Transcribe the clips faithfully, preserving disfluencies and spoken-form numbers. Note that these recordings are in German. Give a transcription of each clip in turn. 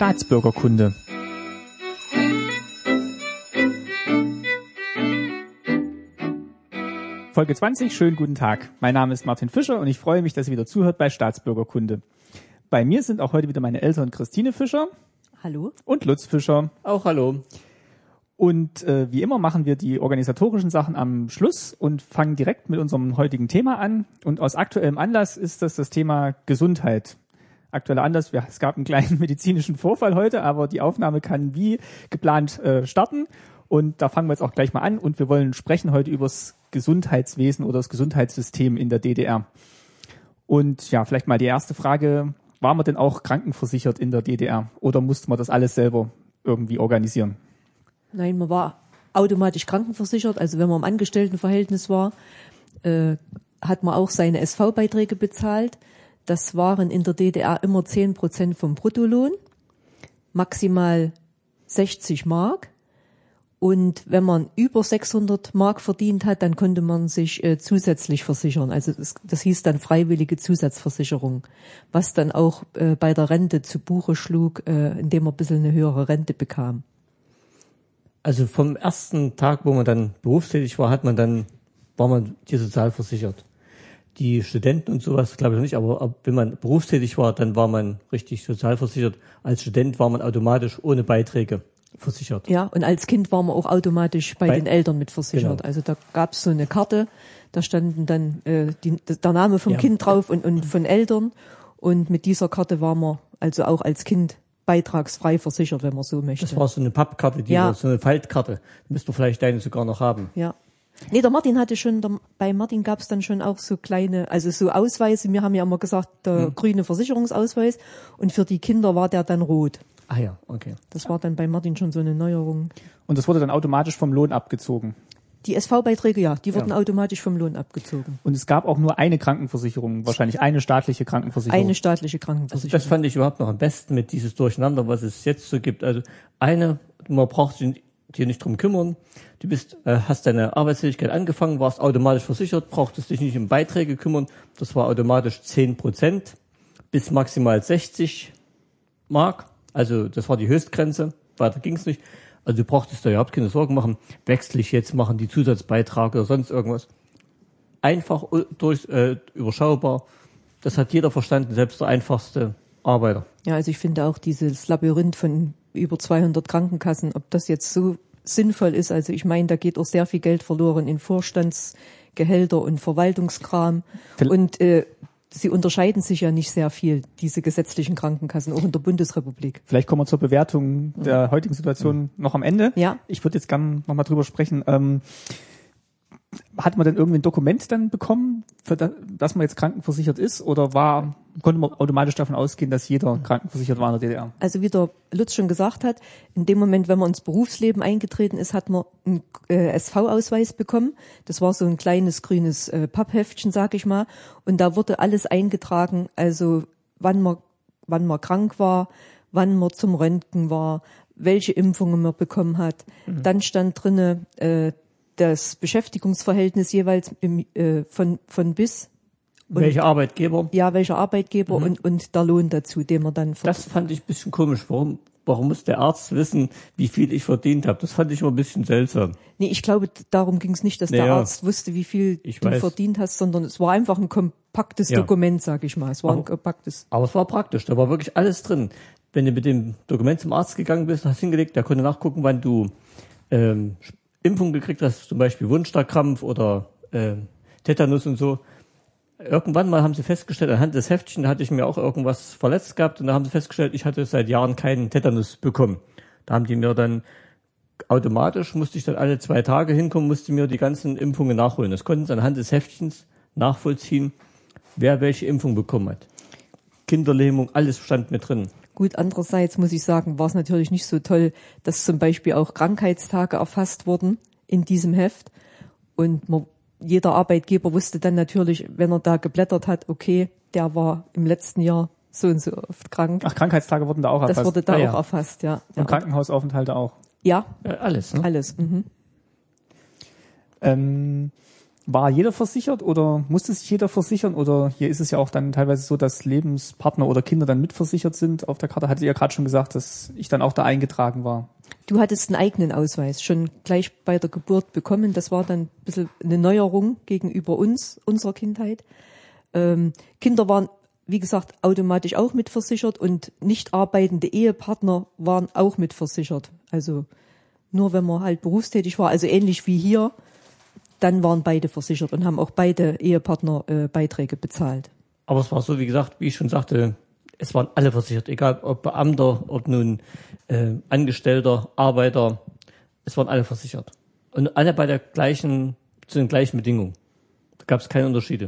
Staatsbürgerkunde. Folge zwanzig, schönen guten Tag. Mein Name ist Martin Fischer und ich freue mich, dass ihr wieder zuhört bei Staatsbürgerkunde. Bei mir sind auch heute wieder meine Eltern Christine Fischer. Hallo. Und Lutz Fischer. Auch hallo. Und äh, wie immer machen wir die organisatorischen Sachen am Schluss und fangen direkt mit unserem heutigen Thema an. Und aus aktuellem Anlass ist das das Thema Gesundheit. Aktueller Anlass, ja, es gab einen kleinen medizinischen Vorfall heute, aber die Aufnahme kann wie geplant äh, starten. Und da fangen wir jetzt auch gleich mal an. Und wir wollen sprechen heute über das Gesundheitswesen oder das Gesundheitssystem in der D D R. Und ja, vielleicht mal die erste Frage, war man denn auch krankenversichert in der D D R? Oder musste man das alles selber irgendwie organisieren? Nein, man war automatisch krankenversichert. Also wenn man im Angestelltenverhältnis war, äh, hat man auch seine S V-Beiträge bezahlt. Das waren in der D D R immer zehn Prozent vom Bruttolohn, maximal sechzig Mark. Und wenn man über sechshundert Mark verdient hat, dann konnte man sich äh, zusätzlich versichern. Also das, das hieß dann freiwillige Zusatzversicherung, was dann auch äh, bei der Rente zu Buche schlug, äh, indem man ein bisschen eine höhere Rente bekam. Also vom ersten Tag, wo man dann berufstätig war, hat man dann, war man hier sozial versichert. Die Studenten und sowas glaube ich noch nicht, aber wenn man berufstätig war, dann war man richtig sozial versichert. Als Student war man automatisch ohne Beiträge versichert. Ja, und als Kind war man auch automatisch bei, bei den Eltern mit versichert. Genau. Also da gab es so eine Karte, da standen dann äh, die, der Name vom ja. Kind drauf und, und von Eltern. Und mit dieser Karte war man also auch als Kind beitragsfrei versichert, wenn man so möchte. Das war so eine Pappkarte, die ja. war so eine Faltkarte. Müsste man vielleicht deine sogar noch haben. Ja. Nee, der Martin hatte schon, der, bei Martin gab es dann schon auch so kleine, also so Ausweise. Wir haben ja immer gesagt, der hm. grüne Versicherungsausweis. Und für die Kinder war der dann rot. Ah ja, okay. Das war dann bei Martin schon so eine Neuerung. Und das wurde dann automatisch vom Lohn abgezogen? Die S V-Beiträge, ja, die wurden ja. automatisch vom Lohn abgezogen. Und es gab auch nur eine Krankenversicherung, wahrscheinlich eine staatliche Krankenversicherung. Eine staatliche Krankenversicherung. Also das fand ich überhaupt noch am besten mit dieses Durcheinander, was es jetzt so gibt. Also eine, man braucht sich hier nicht drum kümmern. Du bist, äh, hast deine Arbeitstätigkeit angefangen, warst automatisch versichert, brauchtest dich nicht um Beiträge kümmern. Das war automatisch zehn Prozent bis maximal sechzig Mark. Also das war die Höchstgrenze, weiter ging's nicht. Also du brauchtest da überhaupt keine Sorgen machen, wechsle ich jetzt, machen die Zusatzbeiträge oder sonst irgendwas. Einfach durch äh, überschaubar. Das hat jeder verstanden, selbst der einfachste Arbeiter. Ja, also ich finde auch dieses Labyrinth von über zweihundert Krankenkassen, ob das jetzt so sinnvoll ist. Also ich meine, da geht auch sehr viel Geld verloren in Vorstandsgehälter und Verwaltungskram. Vielleicht und äh, sie unterscheiden sich ja nicht sehr viel, diese gesetzlichen Krankenkassen, auch in der Bundesrepublik. Vielleicht kommen wir zur Bewertung der mhm. heutigen Situation mhm. noch am Ende. Ja. Ich würde jetzt gerne nochmal drüber sprechen. Ähm, hat man denn irgendwie ein Dokument dann bekommen, für das, dass man jetzt krankenversichert ist? Oder war, konnte man automatisch davon ausgehen, dass jeder krankenversichert war in der D D R? Also wie der Lutz schon gesagt hat, in dem Moment, wenn man ins Berufsleben eingetreten ist, hat man einen äh, S V-Ausweis bekommen. Das war so ein kleines grünes äh, Pappheftchen, sag ich mal. Und da wurde alles eingetragen, also wann man, wann man krank war, wann man zum Röntgen war, welche Impfungen man bekommen hat. Mhm. Dann stand drinne äh, das Beschäftigungsverhältnis jeweils im, äh, von von bis. Und, welcher Arbeitgeber? Ja, welcher Arbeitgeber mhm. und und der Lohn dazu, den man dann verdient. Das fand ich ein bisschen komisch. Warum warum muss der Arzt wissen, wie viel ich verdient habe? Das fand ich immer ein bisschen seltsam. Nee, ich glaube, darum ging es nicht, dass naja, der Arzt wusste, wie viel du weiß. verdient hast, sondern es war einfach ein kompaktes ja. Dokument, sag ich mal. Es war aber, ein kompaktes. Aber es war praktisch, da war wirklich alles drin. Wenn du mit dem Dokument zum Arzt gegangen bist, hast hingelegt, der konnte nachgucken, wann du ähm, Impfung gekriegt hast, zum Beispiel Wundstarkrampf oder äh, Tetanus und so. Irgendwann mal haben sie festgestellt, anhand des Heftchen hatte ich mir auch irgendwas verletzt gehabt und da haben sie festgestellt, ich hatte seit Jahren keinen Tetanus bekommen. Da haben die mir dann automatisch, musste ich dann alle zwei Tage hinkommen, musste mir die ganzen Impfungen nachholen. Das konnten sie anhand des Heftchens nachvollziehen, wer welche Impfung bekommen hat. Kinderlähmung, alles stand mit drin. Gut, andererseits muss ich sagen, war es natürlich nicht so toll, dass zum Beispiel auch Krankheitstage erfasst wurden in diesem Heft. Und man, jeder Arbeitgeber wusste dann natürlich, wenn er da geblättert hat, okay, der war im letzten Jahr so und so oft krank. Ach, Krankheitstage wurden da auch erfasst? Das wurde da ah, auch ja. erfasst, ja. Und ja. Krankenhausaufenthalte auch? Ja. ja alles, ne? Alles, mhm. Ähm, War jeder versichert oder musste sich jeder versichern? Oder hier ist es ja auch dann teilweise so, dass Lebenspartner oder Kinder dann mitversichert sind auf der Karte. Hattet ihr ja gerade schon gesagt, dass ich dann auch da eingetragen war. Du hattest einen eigenen Ausweis schon gleich bei der Geburt bekommen. Das war dann ein bisschen eine Neuerung gegenüber uns, unserer Kindheit. Ähm, Kinder waren, wie gesagt, automatisch auch mitversichert und nicht arbeitende Ehepartner waren auch mitversichert. Also nur wenn man halt berufstätig war, also ähnlich wie hier, dann waren beide versichert und haben auch beide Ehepartner äh, Beiträge bezahlt. Aber es war so, wie gesagt, wie ich schon sagte, es waren alle versichert, egal ob Beamter, ob nun äh, Angestellter, Arbeiter, es waren alle versichert. Und alle bei der gleichen, zu den gleichen Bedingungen. Da gab es keine Unterschiede.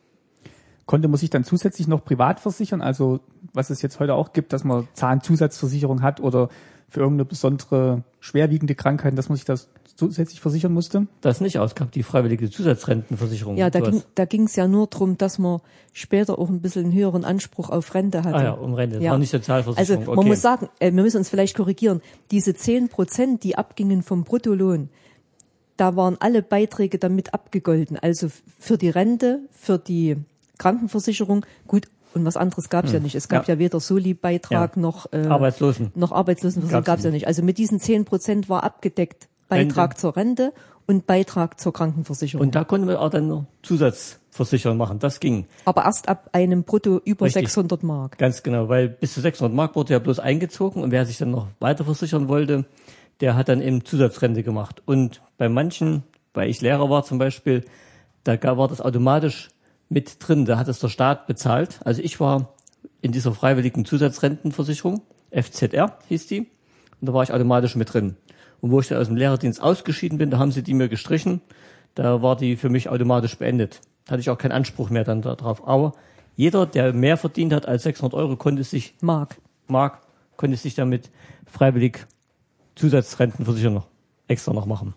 Konnte man sich dann zusätzlich noch privat versichern? Also was es jetzt heute auch gibt, dass man Zahnzusatzversicherung hat oder für irgendeine besondere schwerwiegende Krankheit, dass man sich das zusätzlich versichern musste? Das nicht aus, gab die freiwillige Zusatzrentenversicherung. Ja, da sowas. ging da ging's ja nur drum, dass man später auch ein bisschen einen höheren Anspruch auf Rente hatte. Ah ja, um Rente, Ja. war nicht Sozialversicherung. Also man okay. muss sagen, äh, wir müssen uns vielleicht korrigieren, diese zehn Prozent, die abgingen vom Bruttolohn, da waren alle Beiträge damit abgegolten. Also f- für die Rente, für die Krankenversicherung, gut, und was anderes gab's ja nicht. Es gab Ja. ja, weder Soli-Beitrag Ja. noch, äh, Arbeitslosen. noch Arbeitslosenversicherung Gab's gab's ja nicht. nicht. Also mit diesen zehn Prozent war abgedeckt Beitrag Rente. zur Rente und Beitrag zur Krankenversicherung. Und da konnte man auch dann noch Zusatzversicherung machen. Das ging. Aber erst ab einem Brutto über Richtig. sechshundert Mark. Ganz genau, weil bis zu sechshundert Mark wurde ja bloß eingezogen und wer sich dann noch weiter versichern wollte, der hat dann eben Zusatzrente gemacht. Und bei manchen, weil ich Lehrer war zum Beispiel, da ga- war das automatisch mit drin, da hat es der Staat bezahlt. Also ich war in dieser freiwilligen Zusatzrentenversicherung, F Z R hieß die, und da war ich automatisch mit drin. Und wo ich dann aus dem Lehrerdienst ausgeschieden bin, da haben sie die mir gestrichen, da war die für mich automatisch beendet. Da hatte ich auch keinen Anspruch mehr dann darauf. Aber jeder, der mehr verdient hat als sechshundert Euro, konnte sich, Mark. Mark, konnte sich damit freiwillig Zusatzrentenversicherung noch extra noch machen.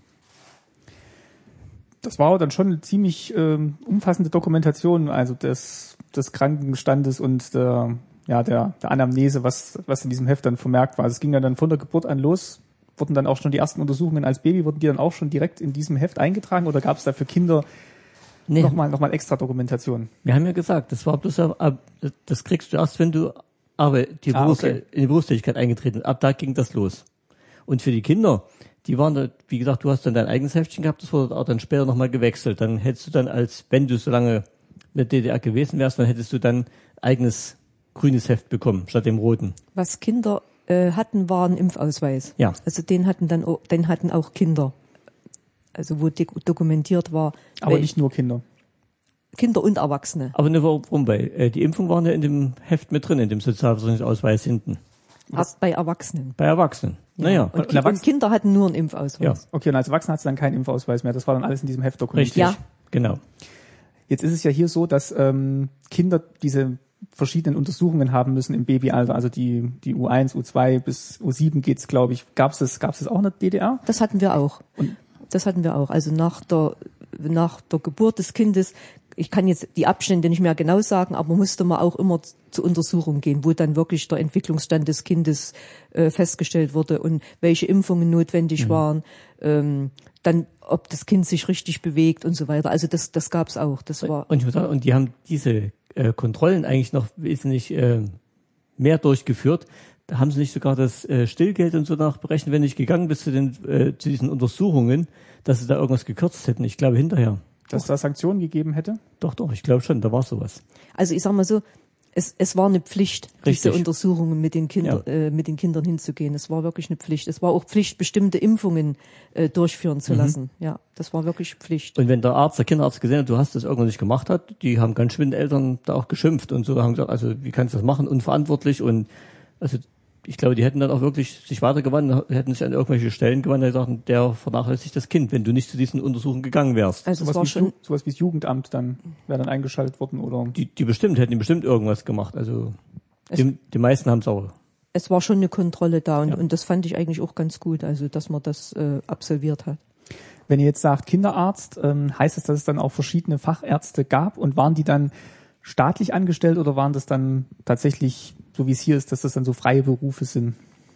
Das war dann schon eine ziemlich ähm, umfassende Dokumentation, also des, des Krankenstandes und der, ja, der, der Anamnese, was, was in diesem Heft dann vermerkt war. Also es ging ja dann von der Geburt an los. Wurden dann auch schon die ersten Untersuchungen als Baby, wurden die dann auch schon direkt in diesem Heft eingetragen oder gab es da für Kinder Nee, nochmal noch mal extra Dokumentation? wir haben ja gesagt, das war bloß, ab- das kriegst du erst, wenn du aber die Ah, Berufs- okay. in die Berufstätigkeit eingetreten bist. Ab da ging das los. Und für die Kinder, die waren da, wie gesagt, du hast dann dein eigenes Heftchen gehabt, das wurde auch dann später nochmal gewechselt. Dann hättest du dann als, wenn du so lange in der D D R gewesen wärst, dann hättest du dann eigenes grünes Heft bekommen, statt dem roten. Was Kinder äh, hatten, war ein Impfausweis. Ja. Also den hatten dann auch, den hatten auch Kinder. Also wo de- dokumentiert war, Aber wel- nicht nur Kinder. Kinder und Erwachsene. Aber ne, warum? Weil äh, die Impfung waren ja in dem Heft mit drin, in dem Sozialversicherungsausweis hinten. Erst bei Erwachsenen. Bei Erwachsenen. Naja, Und, Und Erwachsene- und Kinder hatten nur einen Impfausweis. Ja. Okay, und als Erwachsener hat es dann keinen Impfausweis mehr. Das war dann alles in diesem Heft dokumentiert. richtig. Ja. Genau. Jetzt ist es ja hier so, dass ähm, Kinder diese verschiedenen Untersuchungen haben müssen im Babyalter, also die die U eins, U zwei bis U sieben geht's, glaube ich. Gab's das gab's das auch in der D D R? Das hatten wir auch. Das hatten wir auch. Also nach der, nach der Geburt des Kindes, ich kann jetzt die Abstände nicht mehr genau sagen, aber musste man auch immer zur Untersuchung gehen, wo dann wirklich der Entwicklungsstand des Kindes äh, festgestellt wurde und welche Impfungen notwendig Mhm. waren, ähm, dann ob das Kind sich richtig bewegt und so weiter. Also das, das gab's auch. Das war Und ich muss sagen, und die haben diese äh, Kontrollen eigentlich noch wesentlich äh, mehr durchgeführt. Da haben sie nicht sogar das äh, Stillgeld und so nachberechnet, wenn ich gegangen bist zu den äh, zu diesen Untersuchungen, dass sie da irgendwas gekürzt hätten. Ich glaube hinterher. Dass es da Sanktionen gegeben hätte? Doch, doch, ich glaube schon, da war sowas. Also ich sag mal so, es, es war eine Pflicht, diese Richtig. Untersuchungen mit den Kindern, Ja. äh, mit den Kindern hinzugehen. Es war wirklich eine Pflicht. Es war auch Pflicht, bestimmte Impfungen äh, durchführen zu lassen. Ja, das war wirklich Pflicht. Und wenn der Arzt, der Kinderarzt gesehen hat, du hast das irgendwann nicht gemacht hat, die haben ganz schön den Eltern da auch geschimpft und so haben gesagt, also wie kannst du das machen, unverantwortlich und also ich glaube, die hätten dann auch wirklich sich weitergewandt, hätten sich an irgendwelche Stellen gewandt und gesagt, der vernachlässigt das Kind, wenn du nicht zu diesen Untersuchungen gegangen wärst. Also es Sowas war wie, schon, Ju- sowas wie das Jugendamt dann wäre dann eingeschaltet worden oder Die, die bestimmt, hätten die bestimmt irgendwas gemacht. Also Es- die, die meisten haben es auch. es war schon eine Kontrolle da und, Ja. und das fand ich eigentlich auch ganz gut, also dass man das äh, absolviert hat. wenn ihr jetzt sagt Kinderarzt, ähm, heißt es, dass es dann auch verschiedene Fachärzte gab und waren die dann staatlich angestellt oder waren das dann tatsächlich, so wie es hier ist, dass das dann so freie Berufe sind?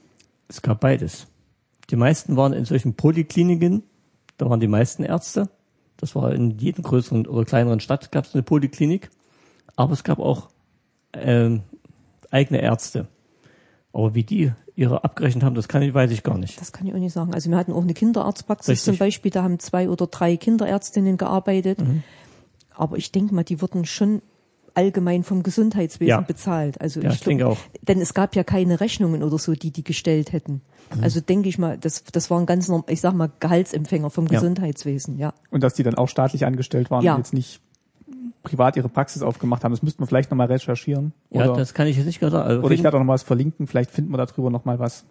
Es gab beides. Die meisten waren in solchen Polikliniken, da waren die meisten Ärzte. Das war in jedem größeren oder kleineren Stadt gab es eine Poliklinik. Aber es gab auch ähm, eigene Ärzte. Aber wie die ihre abgerechnet haben, das kann ich, weiß ich gar nicht. Das kann ich auch nicht sagen. Also wir hatten auch eine Kinderarztpraxis Richtig. zum Beispiel, da haben zwei oder drei Kinderärztinnen gearbeitet. Mhm. Aber ich denke mal, die wurden schon allgemein vom Gesundheitswesen Ja. bezahlt. Also Ja, ich, ich denke glaub, auch. Denn es gab ja keine Rechnungen oder so, die die gestellt hätten. Mhm. Also denke ich mal, das, das waren ganz normal, ich sag mal, Gehaltsempfänger vom Ja. Gesundheitswesen, ja. Und dass die dann auch staatlich angestellt waren Ja. und jetzt nicht privat ihre Praxis aufgemacht haben. Das müssten wir vielleicht nochmal recherchieren. Ja, Oder, das kann ich jetzt nicht gerade sagen. Also, oder ich werde auch noch mal was verlinken. Vielleicht finden wir darüber noch mal was.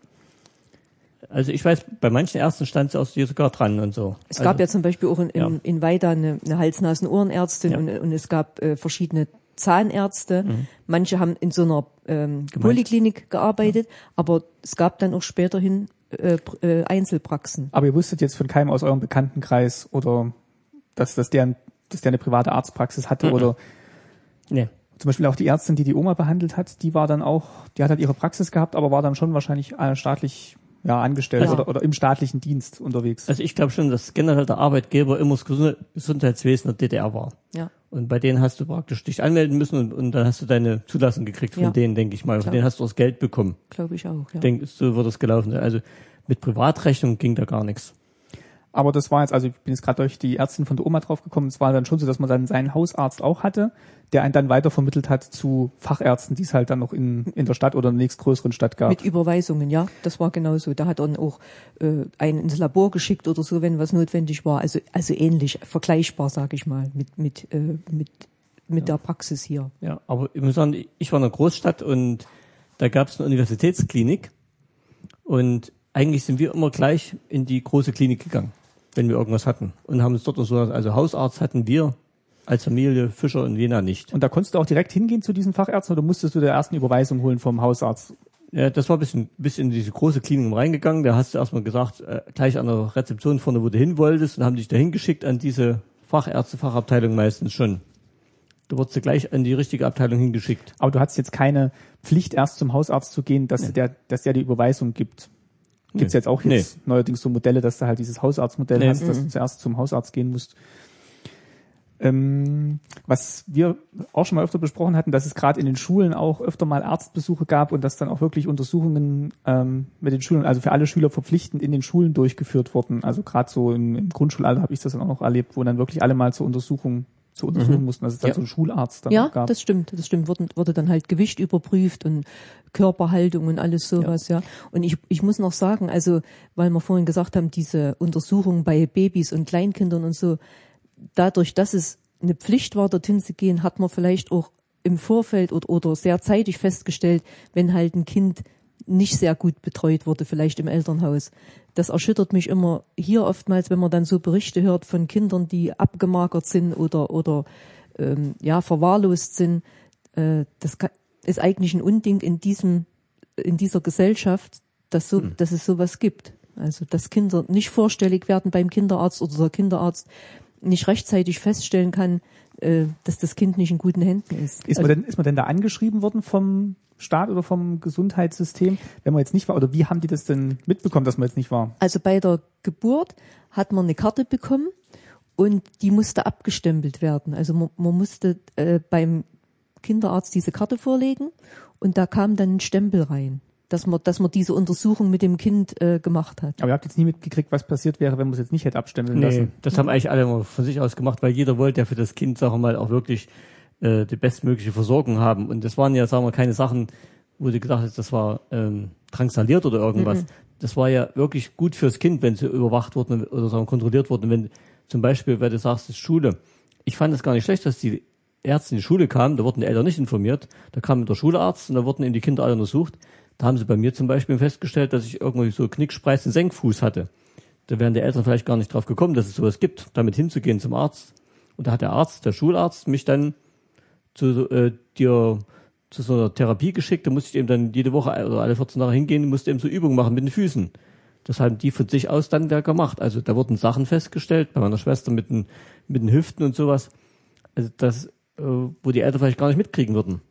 also ich weiß, bei manchen Ärzten stand sie auch hier sogar dran und so. Es also, gab ja zum Beispiel auch in, in, ja. in Weida eine, eine Hals-Nasen-Ohrenärztin Ja. und, und es gab äh, verschiedene Zahnärzte. Mhm. Manche haben in so einer ähm, Poliklinik gearbeitet, ja. aber es gab dann auch späterhin äh, äh, Einzelpraxen. Aber ihr wusstet jetzt von keinem aus eurem Bekanntenkreis oder dass, dass, der, dass der eine private Arztpraxis hatte Mhm. oder Nee. zum Beispiel auch die Ärztin, die die Oma behandelt hat, die war dann auch, die hat halt ihre Praxis gehabt, aber war dann schon wahrscheinlich äh, staatlich ja, angestellt Ja. Oder, oder im staatlichen Dienst unterwegs. Also ich glaube schon, dass generell der Arbeitgeber immer das Gesund- Gesundheitswesen der D D R war. Ja. Und bei denen hast du praktisch dich anmelden müssen und, und dann hast du deine Zulassung gekriegt von Ja. denen, denke ich mal. Von Klar. denen hast du das Geld bekommen. Glaube ich auch, ja. Denk, so wird es gelaufen sein. Also mit Privatrechnung ging da gar nichts. Aber das war jetzt, also ich bin jetzt gerade durch die Ärztin von der Oma drauf gekommen, es war dann schon so, dass man dann seinen Hausarzt auch hatte, der einen dann weitervermittelt hat zu Fachärzten, die es halt dann noch in, in der Stadt oder in der nächstgrößeren Stadt gab. Mit Überweisungen, ja, das war genauso. Da hat er dann auch äh, einen ins Labor geschickt oder so, wenn was notwendig war. Also also ähnlich, vergleichbar, sage ich mal, mit mit äh, mit mit Ja. der Praxis hier. Ja, aber ich muss sagen, ich war in einer Großstadt und da gab es eine Universitätsklinik und eigentlich sind wir immer gleich in die große Klinik gegangen, wenn wir irgendwas hatten und haben uns dort so, also Hausarzt hatten wir als Familie Fischer in Jena nicht. Und da konntest du auch direkt hingehen zu diesen Fachärzten oder musstest du der ersten Überweisung holen vom Hausarzt? Ja, das war ein bisschen, bis in diese große Klinik reingegangen. Da hast du erstmal gesagt, äh, gleich an der Rezeption vorne, wo du hin wolltest, und haben dich dahin geschickt an diese Fachärzte, Fachabteilung meistens schon. Du wurdest gleich an die richtige Abteilung hingeschickt. Aber du hattest jetzt keine Pflicht, erst zum Hausarzt zu gehen, dass Nee. der, dass der die Überweisung gibt. Gibt's Nee. jetzt auch jetzt neuerdings so Modelle, dass du halt dieses Hausarztmodell Nee. hast, dass du zuerst zum Hausarzt gehen musst. Ähm, was wir auch schon mal öfter besprochen hatten, dass es gerade in den Schulen auch öfter mal Arztbesuche gab und dass dann auch wirklich Untersuchungen ähm, mit den Schulen, also für alle Schüler verpflichtend in den Schulen durchgeführt wurden. Also gerade so im, im Grundschulalter habe ich das dann auch noch erlebt, wo dann wirklich alle mal zur Untersuchung zu untersuchen Mhm. mussten, dass es dann Ja. so einen Schularzt dann Ja, gab. das stimmt, das stimmt. Wurde, wurde dann halt Gewicht überprüft und Körperhaltung und alles sowas, ja. Und ich, ich muss noch sagen, also, weil wir vorhin gesagt haben, diese Untersuchungen bei Babys und Kleinkindern und so, dadurch, dass es eine Pflicht war, dorthin zu gehen, hat man vielleicht auch im Vorfeld oder, oder sehr zeitig festgestellt, wenn halt ein Kind nicht sehr gut betreut wurde, vielleicht im Elternhaus. Das erschüttert mich immer hier oftmals, wenn man dann so Berichte hört von Kindern, die abgemagert sind oder oder ähm, ja verwahrlost sind. Äh, das kann, ist eigentlich ein Unding in diesem in dieser Gesellschaft, dass so Hm. dass es sowas gibt. Also dass Kinder nicht vorstellig werden beim Kinderarzt oder der Kinderarzt nicht rechtzeitig feststellen kann, äh, dass das Kind nicht in guten Händen ist. Ist man denn, ist man denn da angeschrieben worden vom Staat oder vom Gesundheitssystem, wenn man jetzt nicht war? Oder wie haben die das denn mitbekommen, dass man jetzt nicht war? Also bei der Geburt hat man eine Karte bekommen und die musste abgestempelt werden. Also man, man musste äh, beim Kinderarzt diese Karte vorlegen und da kam dann ein Stempel rein, dass man, dass man diese Untersuchung mit dem Kind äh, gemacht hat. Aber ihr habt jetzt nie mitgekriegt, was passiert wäre, wenn man es jetzt nicht hätte abstempeln Nee, lassen. das haben eigentlich alle immer von sich aus gemacht, weil jeder wollte ja für das Kind, sagen wir mal, auch wirklich äh, die bestmögliche Versorgung haben. Und das waren ja, sagen wir, keine Sachen, wo du gesagt hast, das war ähm, drangsaliert oder irgendwas. Mhm. Das war ja wirklich gut fürs Kind, wenn sie überwacht wurden oder sagen wir, kontrolliert wurden. Wenn zum Beispiel, weil du sagst, das ist Schule. Ich fand es gar nicht schlecht, dass die Ärzte in die Schule kamen, da wurden die Eltern nicht informiert. Da kam der Schularzt und da wurden eben die Kinder alle untersucht. Da haben sie bei mir zum Beispiel festgestellt, dass ich irgendwie so Knickspreizen Senkfuß hatte. Da wären die Eltern vielleicht gar nicht drauf gekommen, dass es sowas gibt, damit hinzugehen zum Arzt. Und da hat der Arzt, der Schularzt, mich dann zu äh, dir zu so einer Therapie geschickt. Da musste ich eben dann jede Woche oder alle vierzehn Tage hingehen und musste eben so Übungen machen mit den Füßen. Das haben die von sich aus dann da gemacht. Also da wurden Sachen festgestellt, bei meiner Schwester mit den, mit den Hüften und sowas. Also das, äh, wo die Eltern vielleicht gar nicht mitkriegen würden.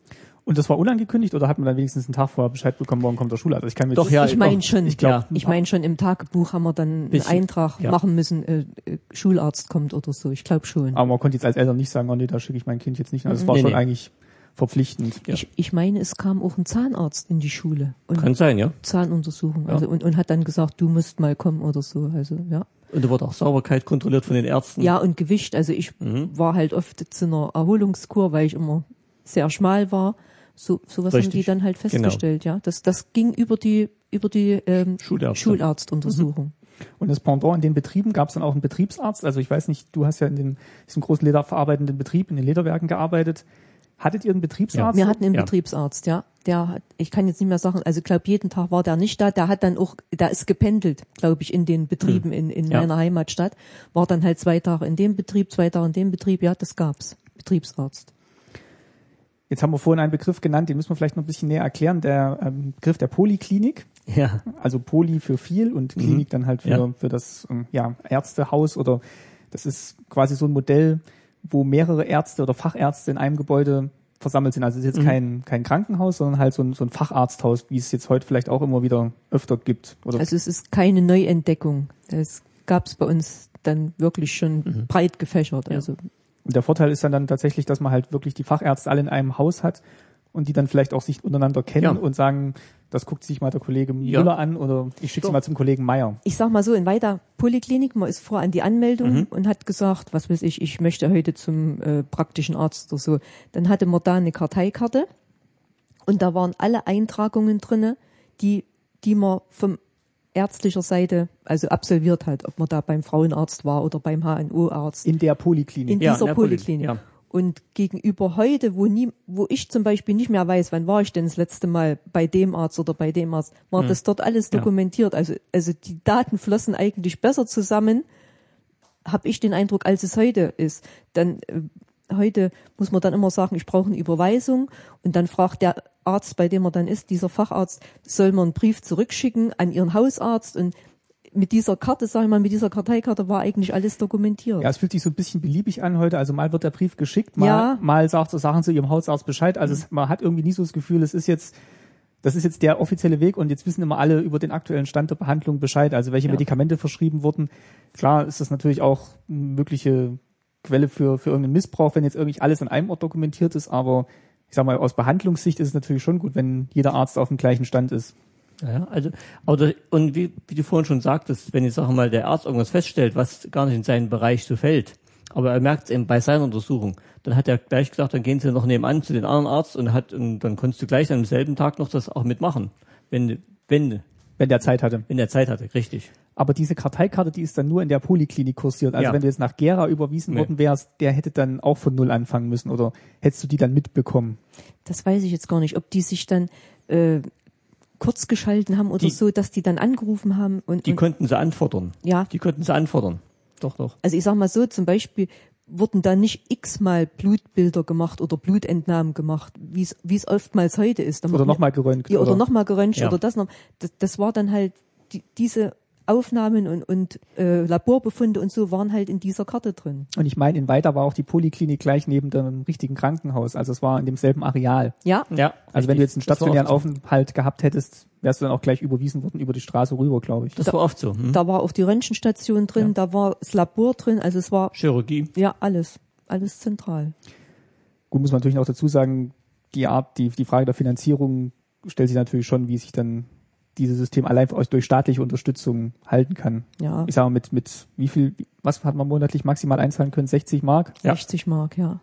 Und das war unangekündigt oder hat man dann wenigstens einen Tag vorher Bescheid bekommen, morgen kommt der Schularzt? Also ich kann mir Doch, das ja, ich meine schon, ich glaub, ich meine schon im Tagebuch haben wir dann einen Bisschen, Eintrag ja. machen müssen, äh, äh, Schularzt kommt oder so. Ich glaube schon. Aber man konnte jetzt als Eltern nicht sagen, oh nee, da schicke ich mein Kind jetzt nicht. Also es war Nee, schon nee. eigentlich verpflichtend. Ja. Ich, ich meine, es kam auch ein Zahnarzt in die Schule und Kann sein, ja. Zahnuntersuchung, Ja. also und, und hat dann gesagt, du musst mal kommen oder so. Also ja. Und da wurde auch Sauberkeit kontrolliert von den Ärzten. Ja, und Gewicht. Also ich Mhm. war halt oft zu einer Erholungskur, weil ich immer sehr schmal war. So sowas haben Richtig. die dann halt Genau. festgestellt, ja. Das das ging über die über die ähm, Schulärzte. Schularztuntersuchung. Und das Pendant in den Betrieben gab es dann auch einen Betriebsarzt. Also ich weiß nicht, du hast ja in den, diesem großen lederverarbeitenden Betrieb, in den Lederwerken gearbeitet. Hattet ihr einen Betriebsarzt? Wir hatten einen Ja. Betriebsarzt, ja. Der hat, ich kann jetzt nicht mehr sagen, also ich glaube, jeden Tag war der nicht da. Der hat dann auch, der ist gependelt, glaube ich, in den Betrieben in, in Ja. meiner Heimatstadt. War dann halt zwei Tage in dem Betrieb, zwei Tage in dem Betrieb. Ja, das gab's. Betriebsarzt. Jetzt haben wir vorhin einen Begriff genannt, den müssen wir vielleicht noch ein bisschen näher erklären. Der ähm, Begriff der Poliklinik. Ja. Also Poly für viel und Klinik dann halt für, Ja. für das ähm, ja, Ärztehaus oder das ist quasi so ein Modell, wo mehrere Ärzte oder Fachärzte in einem Gebäude versammelt sind. Also es ist jetzt kein, kein Krankenhaus, sondern halt so ein, so ein Facharzthaus, wie es jetzt heute vielleicht auch immer wieder öfter gibt. Oder Also es ist keine Neuentdeckung. Das gab's bei uns dann wirklich schon breit gefächert. Also Und der Vorteil ist dann, dann tatsächlich, dass man halt wirklich die Fachärzte alle in einem Haus hat und die dann vielleicht auch sich untereinander kennen Ja. und sagen, das guckt sich mal der Kollege Ja. Müller an oder ich schicke sie Doch. mal zum Kollegen Meier. ich sag mal so, in weiter Poliklinik, man ist vor an die Anmeldung Mhm. und hat gesagt, was weiß ich, ich möchte heute zum äh, praktischen Arzt oder so. Dann hatte man da eine Karteikarte und da waren alle Eintragungen drinne, die, die man vom ärztlicher Seite also absolviert hat, ob man da beim Frauenarzt war oder beim H N O-Arzt. In der Poliklinik. In Ja, dieser in der Poly- Poliklinik. ja. Und gegenüber heute, wo nie, wo ich zum Beispiel nicht mehr weiß, wann war ich denn das letzte Mal bei dem Arzt oder bei dem Arzt, war das dort alles Ja. dokumentiert. Also, also die Daten flossen eigentlich besser zusammen, habe ich den Eindruck, als es heute ist. Dann äh, heute muss man dann immer sagen, ich brauche eine Überweisung und dann fragt der Arzt, bei dem er dann ist, dieser Facharzt, soll man einen Brief zurückschicken an ihren Hausarzt und mit dieser Karte, sag ich mal, mit dieser Karteikarte war eigentlich alles dokumentiert. Ja, es fühlt sich so ein bisschen beliebig an heute. Also mal wird der Brief geschickt, mal, Ja. mal sagt, sagen sie ihrem Hausarzt Bescheid. Also es, man hat irgendwie nie so das Gefühl, es ist jetzt, das ist jetzt der offizielle Weg und jetzt wissen immer alle über den aktuellen Stand der Behandlung Bescheid. Also welche Ja. Medikamente verschrieben wurden. Klar ist das natürlich auch eine mögliche Quelle für, für irgendeinen Missbrauch, wenn jetzt irgendwie alles an einem Ort dokumentiert ist. Aber ich sag mal, aus Behandlungssicht ist es natürlich schon gut, wenn jeder Arzt auf dem gleichen Stand ist. Ja, also, oder, und wie, wie du vorhin schon sagtest, wenn jetzt, sag mal, der Arzt irgendwas feststellt, was gar nicht in seinen Bereich so fällt, aber er merkt es eben bei seiner Untersuchung, dann hat er gleich gesagt, dann gehen Sie noch nebenan zu den anderen Arzt und hat, und dann konntest du gleich am selben Tag noch das auch mitmachen. Wenn, wenn, Wenn der Zeit hatte. wenn der Zeit hatte, richtig. Aber diese Karteikarte, die ist dann nur in der Poliklinik kursiert. Also Ja. wenn du jetzt nach Gera überwiesen Nee. worden wärst, der hätte dann auch von Null anfangen müssen oder hättest du die dann mitbekommen? Das weiß ich jetzt gar nicht, ob die sich dann äh, kurz geschalten haben oder Die- so, dass die dann angerufen haben und, Die und konnten sie anfordern. ja, Die konnten sie anfordern. Doch, doch. also ich sag mal so, zum Beispiel wurden da nicht x-mal Blutbilder gemacht oder Blutentnahmen gemacht, wie es wie es oftmals heute ist. Da Oder macht- nochmal geröntgt? ja, oder, nochmal geröntgt Ja. oder das noch. Das, das war dann halt die, diese Aufnahmen und, und äh, Laborbefunde und so waren halt in dieser Karte drin. Und ich meine, in Weiter war auch die Poliklinik gleich neben dem richtigen Krankenhaus. Also es war in demselben Areal. Ja, Ja. Also wenn du jetzt einen Das war stationären oft so. Aufenthalt gehabt hättest, wärst du dann auch gleich überwiesen worden über die Straße rüber, glaube ich. Das war oft so. Hm? da war auch die Röntgenstation drin, Ja. da war das Labor drin, also es war Chirurgie. ja alles, alles zentral. Gut, muss man natürlich auch dazu sagen, die Art, die, die Frage der Finanzierung stellt sich natürlich schon, wie sich dann dieses System allein durch staatliche Unterstützung halten kann. Ja, Ich sage mal, mit, mit wie viel, was hat man monatlich maximal einzahlen können? sechzig Mark? Ja. sechzig Mark, ja.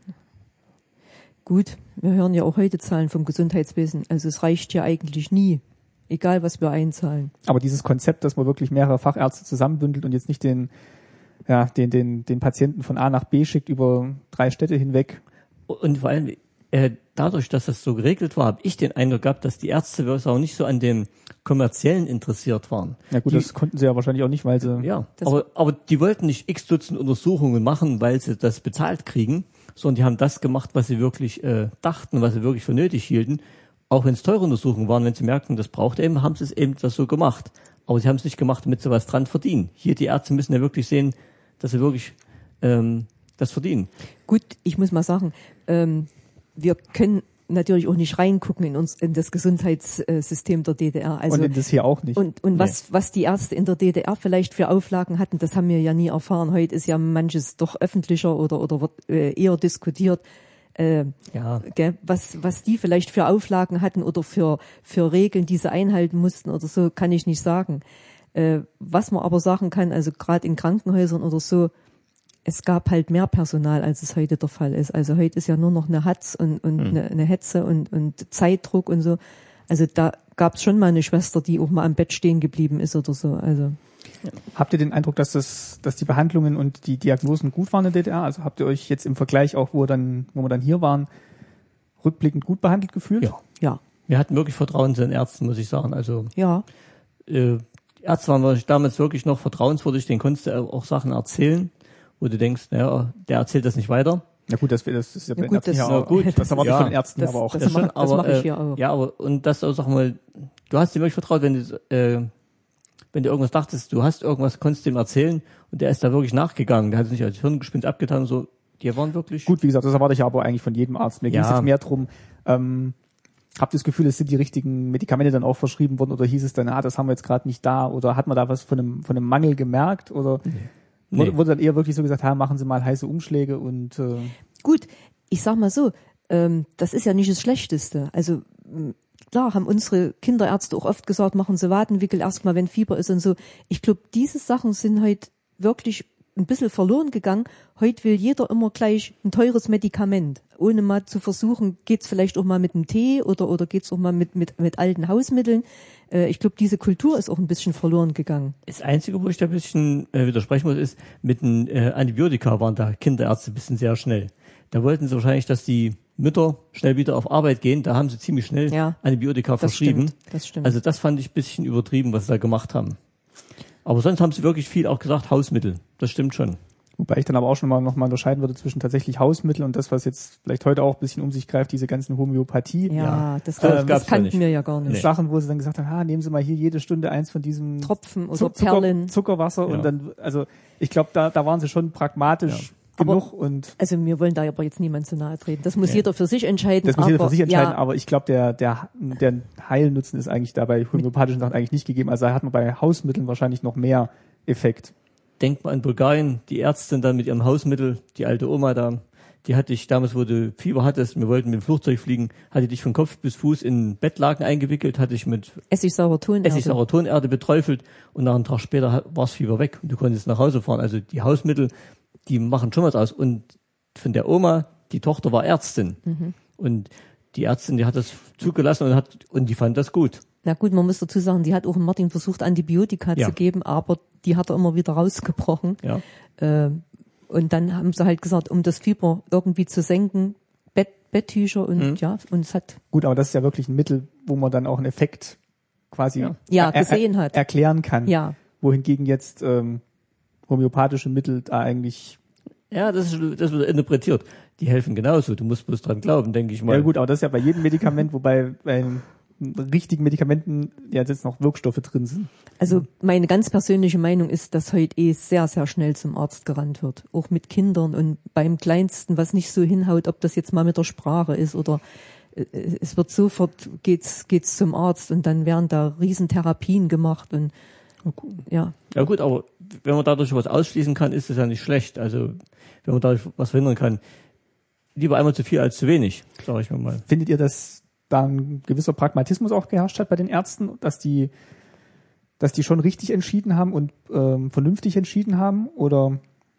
Gut, wir hören ja auch heute Zahlen vom Gesundheitswesen, also es reicht ja eigentlich nie, egal was wir einzahlen. Aber dieses Konzept, dass man wirklich mehrere Fachärzte zusammenbündelt und jetzt nicht den, ja, den, den, den Patienten von A nach B schickt über drei Städte hinweg. Und vor allem, äh, dadurch, dass das so geregelt war, habe ich den Eindruck gehabt, dass die Ärzte auch nicht so an dem Kommerziellen interessiert waren. Ja gut, die, das konnten sie ja wahrscheinlich auch nicht, weil sie, Ja, Das- aber, aber die wollten nicht x Dutzend Untersuchungen machen, weil sie das bezahlt kriegen, sondern die haben das gemacht, was sie wirklich äh, dachten, was sie wirklich für nötig hielten. Auch wenn es teure Untersuchungen waren, wenn sie merkten, das braucht er eben, haben sie es eben das so gemacht. Aber sie haben es nicht gemacht, damit sie was dran verdienen. Hier, die Ärzte müssen ja wirklich sehen, dass sie wirklich ähm, das verdienen. Gut, ich muss mal sagen, ähm, wir können natürlich auch nicht reingucken in uns, in das Gesundheitssystem der D D R. Also, und in das hier auch nicht. Und, und Nee. was, was die Ärzte in der D D R vielleicht für Auflagen hatten, das haben wir ja nie erfahren. Heute ist ja manches doch öffentlicher oder, oder wird äh, eher diskutiert. Äh, Ja. gell, was, was die vielleicht für Auflagen hatten oder für, für Regeln, die sie einhalten mussten oder so, kann ich nicht sagen. Äh, was man aber sagen kann, also gerade in Krankenhäusern oder so, es gab halt mehr Personal, als es heute der Fall ist. Also heute ist ja nur noch eine Hatz und, und Hm. eine, eine Hetze und, und Zeitdruck und so. Also da gab es schon mal eine Schwester, die auch mal am Bett stehen geblieben ist oder so. Also Habt ihr den Eindruck, dass das, dass die Behandlungen und die Diagnosen gut waren in der D D R? Also habt ihr euch jetzt im Vergleich auch, wo wir dann, wo wir dann hier waren, rückblickend gut behandelt gefühlt? Ja. ja, Wir hatten wirklich Vertrauen zu den Ärzten, muss ich sagen. Also ja, äh, die Ärzte waren wirklich damals wirklich noch vertrauenswürdig, denen konntest du auch Sachen erzählen, wo du denkst, naja, der erzählt das nicht weiter. Ja gut, das, das ist ja bei Ja den gut, Ärzten das- ja ja auch gut. Das erwartet Ja. von den Ärzten Das- aber auch. das mach- das mach ich hier auch. Ja, aber und das auch, sag mal, du hast ihm wirklich vertraut, wenn du, äh, wenn du irgendwas dachtest, du hast irgendwas, konntest dem erzählen und der ist da wirklich nachgegangen. Der hat es nicht als Hirngespinst abgetan und so. Die waren wirklich Gut, wie gesagt, das erwarte ich aber eigentlich von jedem Arzt. Mir ging es Ja. jetzt mehr drum, ähm, habt ihr das Gefühl, es sind die richtigen Medikamente dann auch verschrieben worden oder hieß es dann, ah, das haben wir jetzt gerade nicht da oder hat man da was von einem, von einem Mangel gemerkt oder Nee. wurde, wurde dann eher wirklich so gesagt, ha, machen Sie mal heiße Umschläge und äh, gut. Ich sag mal so, ähm, das ist ja nicht das Schlechteste. Also m, klar haben unsere Kinderärzte auch oft gesagt, machen Sie Wadenwickel erstmal, wenn Fieber ist und so. Ich glaube, diese Sachen sind heute wirklich ein bisschen verloren gegangen. Heute will jeder immer gleich ein teures Medikament, ohne mal zu versuchen, geht's vielleicht auch mal mit einem Tee oder oder geht's auch mal mit mit mit alten Hausmitteln. Äh, ich glaube, diese Kultur ist auch ein bisschen verloren gegangen. Das Einzige, wo ich da ein bisschen äh, widersprechen muss, ist, mit den äh, Antibiotika waren da Kinderärzte ein bisschen sehr schnell. Da wollten sie wahrscheinlich, dass die Mütter schnell wieder auf Arbeit gehen. Da haben sie ziemlich schnell Ja, Antibiotika Das verschrieben. stimmt. Das stimmt. Also das fand ich ein bisschen übertrieben, was sie da gemacht haben. Aber sonst haben sie wirklich viel auch gesagt, Hausmittel. Das stimmt schon. wobei ich dann aber auch schon mal noch mal unterscheiden würde zwischen tatsächlich Hausmittel und das, was jetzt vielleicht heute auch ein bisschen um sich greift, diese ganzen Homöopathie. ja, ja. das, Das das, gab's ja kannten nicht. wir ja gar nicht. Nee. Sachen, wo sie dann gesagt haben, ha, nehmen Sie mal hier jede Stunde eins von diesem Tropfen oder Zu- Zucker, Perlen. Zuckerwasser Ja. und dann, also ich glaube, da, da waren sie schon pragmatisch Aber- genug und Also wir wollen da aber jetzt niemand zu nahe treten. Das muss Nee. jeder für sich entscheiden. das muss aber, jeder für sich entscheiden, ja, aber ich glaube, der, der, der Heilnutzen ist eigentlich da bei homöopathischen Sachen eigentlich nicht gegeben. Also da hat man bei Hausmitteln wahrscheinlich noch mehr Effekt. Denk mal an Bulgarien, die Ärztin dann mit ihrem Hausmittel, die alte Oma da, die hatte ich damals, wo du Fieber hattest, wir wollten mit dem Flugzeug fliegen, hatte dich von Kopf bis Fuß in Bettlaken eingewickelt, hatte ich mit Essig-saurer Tonerde. Essig-saurer Tonerde beträufelt und nach einem Tag später war das Fieber weg und du konntest nach Hause fahren. Also die Hausmittel, die machen schon was aus. Und von der Oma, die Tochter war Ärztin. Mhm. Und die Ärztin, die hat das zugelassen und hat, und die fand das gut. Na gut, man muss dazu sagen, die hat auch Martin versucht, Antibiotika Ja. zu geben, aber die hat er immer wieder rausgebrochen. Ja. Ähm, und dann haben sie halt gesagt, um das Fieber irgendwie zu senken, Bett, Betttücher und Mhm. ja, und es hat, Gut, aber das ist ja wirklich ein Mittel, wo man dann auch einen Effekt quasi Ja. Ja, er- er- gesehen hat. erklären kann. ja, Wohingegen jetzt ähm, homöopathische Mittel da eigentlich, Ja, das, ist, das wird interpretiert. Die helfen genauso. Du musst bloß dran glauben, denke ich mal. ja gut, aber das ist ja bei jedem Medikament, wobei bei richtigen Medikamenten ja jetzt noch Wirkstoffe drin sind. also meine ganz persönliche Meinung ist, dass heute eh sehr, sehr schnell zum Arzt gerannt wird. Auch mit Kindern und beim Kleinsten, was nicht so hinhaut, ob das jetzt mal mit der Sprache ist oder äh, es wird sofort, geht's, geht's zum Arzt und dann werden da Riesentherapien gemacht und ja, Ja gut, aber wenn man dadurch was ausschließen kann, ist es ja nicht schlecht. Also wenn man dadurch was verhindern kann, lieber einmal zu viel als zu wenig, sage ich mir mal. Findet ihr, dass da ein gewisser Pragmatismus auch geherrscht hat bei den Ärzten, dass die, dass die schon richtig entschieden haben und ähm, vernünftig entschieden haben oder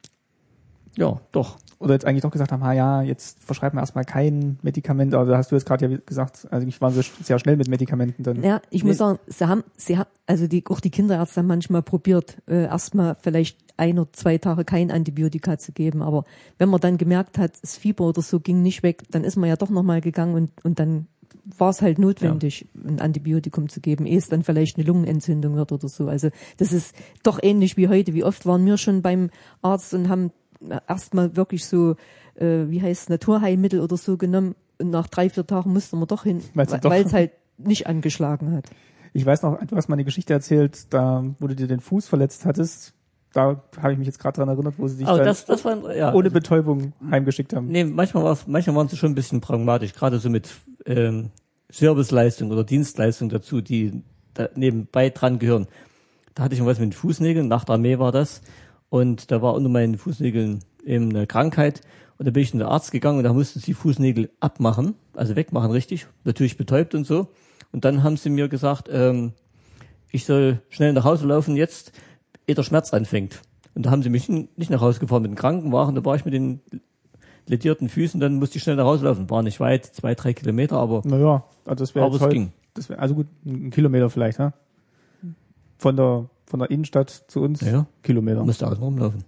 Ja, doch. oder jetzt eigentlich doch gesagt haben, ha ja, jetzt verschreiben wir erstmal kein Medikament, aber da hast du jetzt gerade ja gesagt, also ich war so sehr schnell mit Medikamenten dann. ja, ich Nee. muss sagen, sie haben, sie haben, also die, auch die Kinderärzte haben manchmal probiert, äh, erstmal vielleicht ein oder zwei Tage kein Antibiotika zu geben, aber wenn man dann gemerkt hat, das Fieber oder so ging nicht weg, dann ist man ja doch nochmal gegangen und, und dann war es halt notwendig, ein Antibiotikum zu geben, ehe es dann vielleicht eine Lungenentzündung wird oder so. Also das ist doch ähnlich wie heute. Wie oft waren wir schon beim Arzt und haben erstmal wirklich so, äh, wie heißt Naturheilmittel oder so genommen und nach drei, vier Tagen mussten wir doch hin, Weil's weil doch- es halt nicht angeschlagen hat. Ich weiß noch, du hast mal eine Geschichte erzählt, da wo du dir den Fuß verletzt hattest, da habe ich mich jetzt gerade dran erinnert, wo sie dich Aber dann das, das war, ja. ohne Betäubung heimgeschickt haben. Nee, manchmal war's, manchmal waren sie schon ein bisschen pragmatisch, gerade so mit ähm, Serviceleistung oder Dienstleistung dazu, die da nebenbei dran gehören. Da hatte ich mal was mit den Fußnägeln, nach der Armee war das. Und da war unter meinen Fußnägeln eben eine Krankheit. Und da bin ich zum Arzt gegangen und da mussten sie die Fußnägel abmachen, also wegmachen, richtig, natürlich betäubt und so. Und dann haben sie mir gesagt, ähm, ich soll schnell nach Hause laufen jetzt, ehe der Schmerz anfängt. Und da haben sie mich nicht nach Hause gefahren mit dem Krankenwagen, da war ich mit den ledierten Füßen, dann musste ich schnell nach Hause laufen. War nicht weit, zwei, drei Kilometer, aber, naja, also das wäre aber es heute, ging. Das wär, also gut, ein Kilometer vielleicht, ha? Von der, von der Innenstadt zu uns, Ja. Kilometer. Musste außen rumlaufen.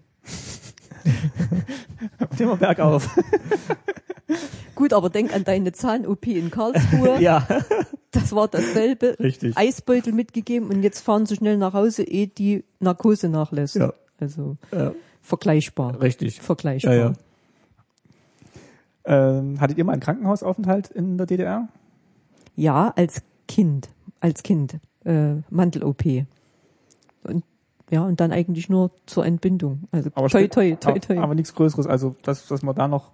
Und immer bergauf. Gut, aber denk an deine Zahn-O P in Karlsruhe. Ja, Das war dasselbe. richtig. Eisbeutel mitgegeben und jetzt fahren sie schnell nach Hause, ehe die Narkose nachlässt. Ja. Also Ja, vergleichbar. richtig. Vergleichbar. Ja, ja. Ähm, hattet ihr mal einen Krankenhausaufenthalt in der D D R? Ja, als Kind. Als Kind. Äh, Mandel-O P. Und ja, und dann eigentlich nur zur Entbindung. Also Aber toi, spä- toi, toi, toi. Aber, aber nichts Größeres, also dass, dass man da noch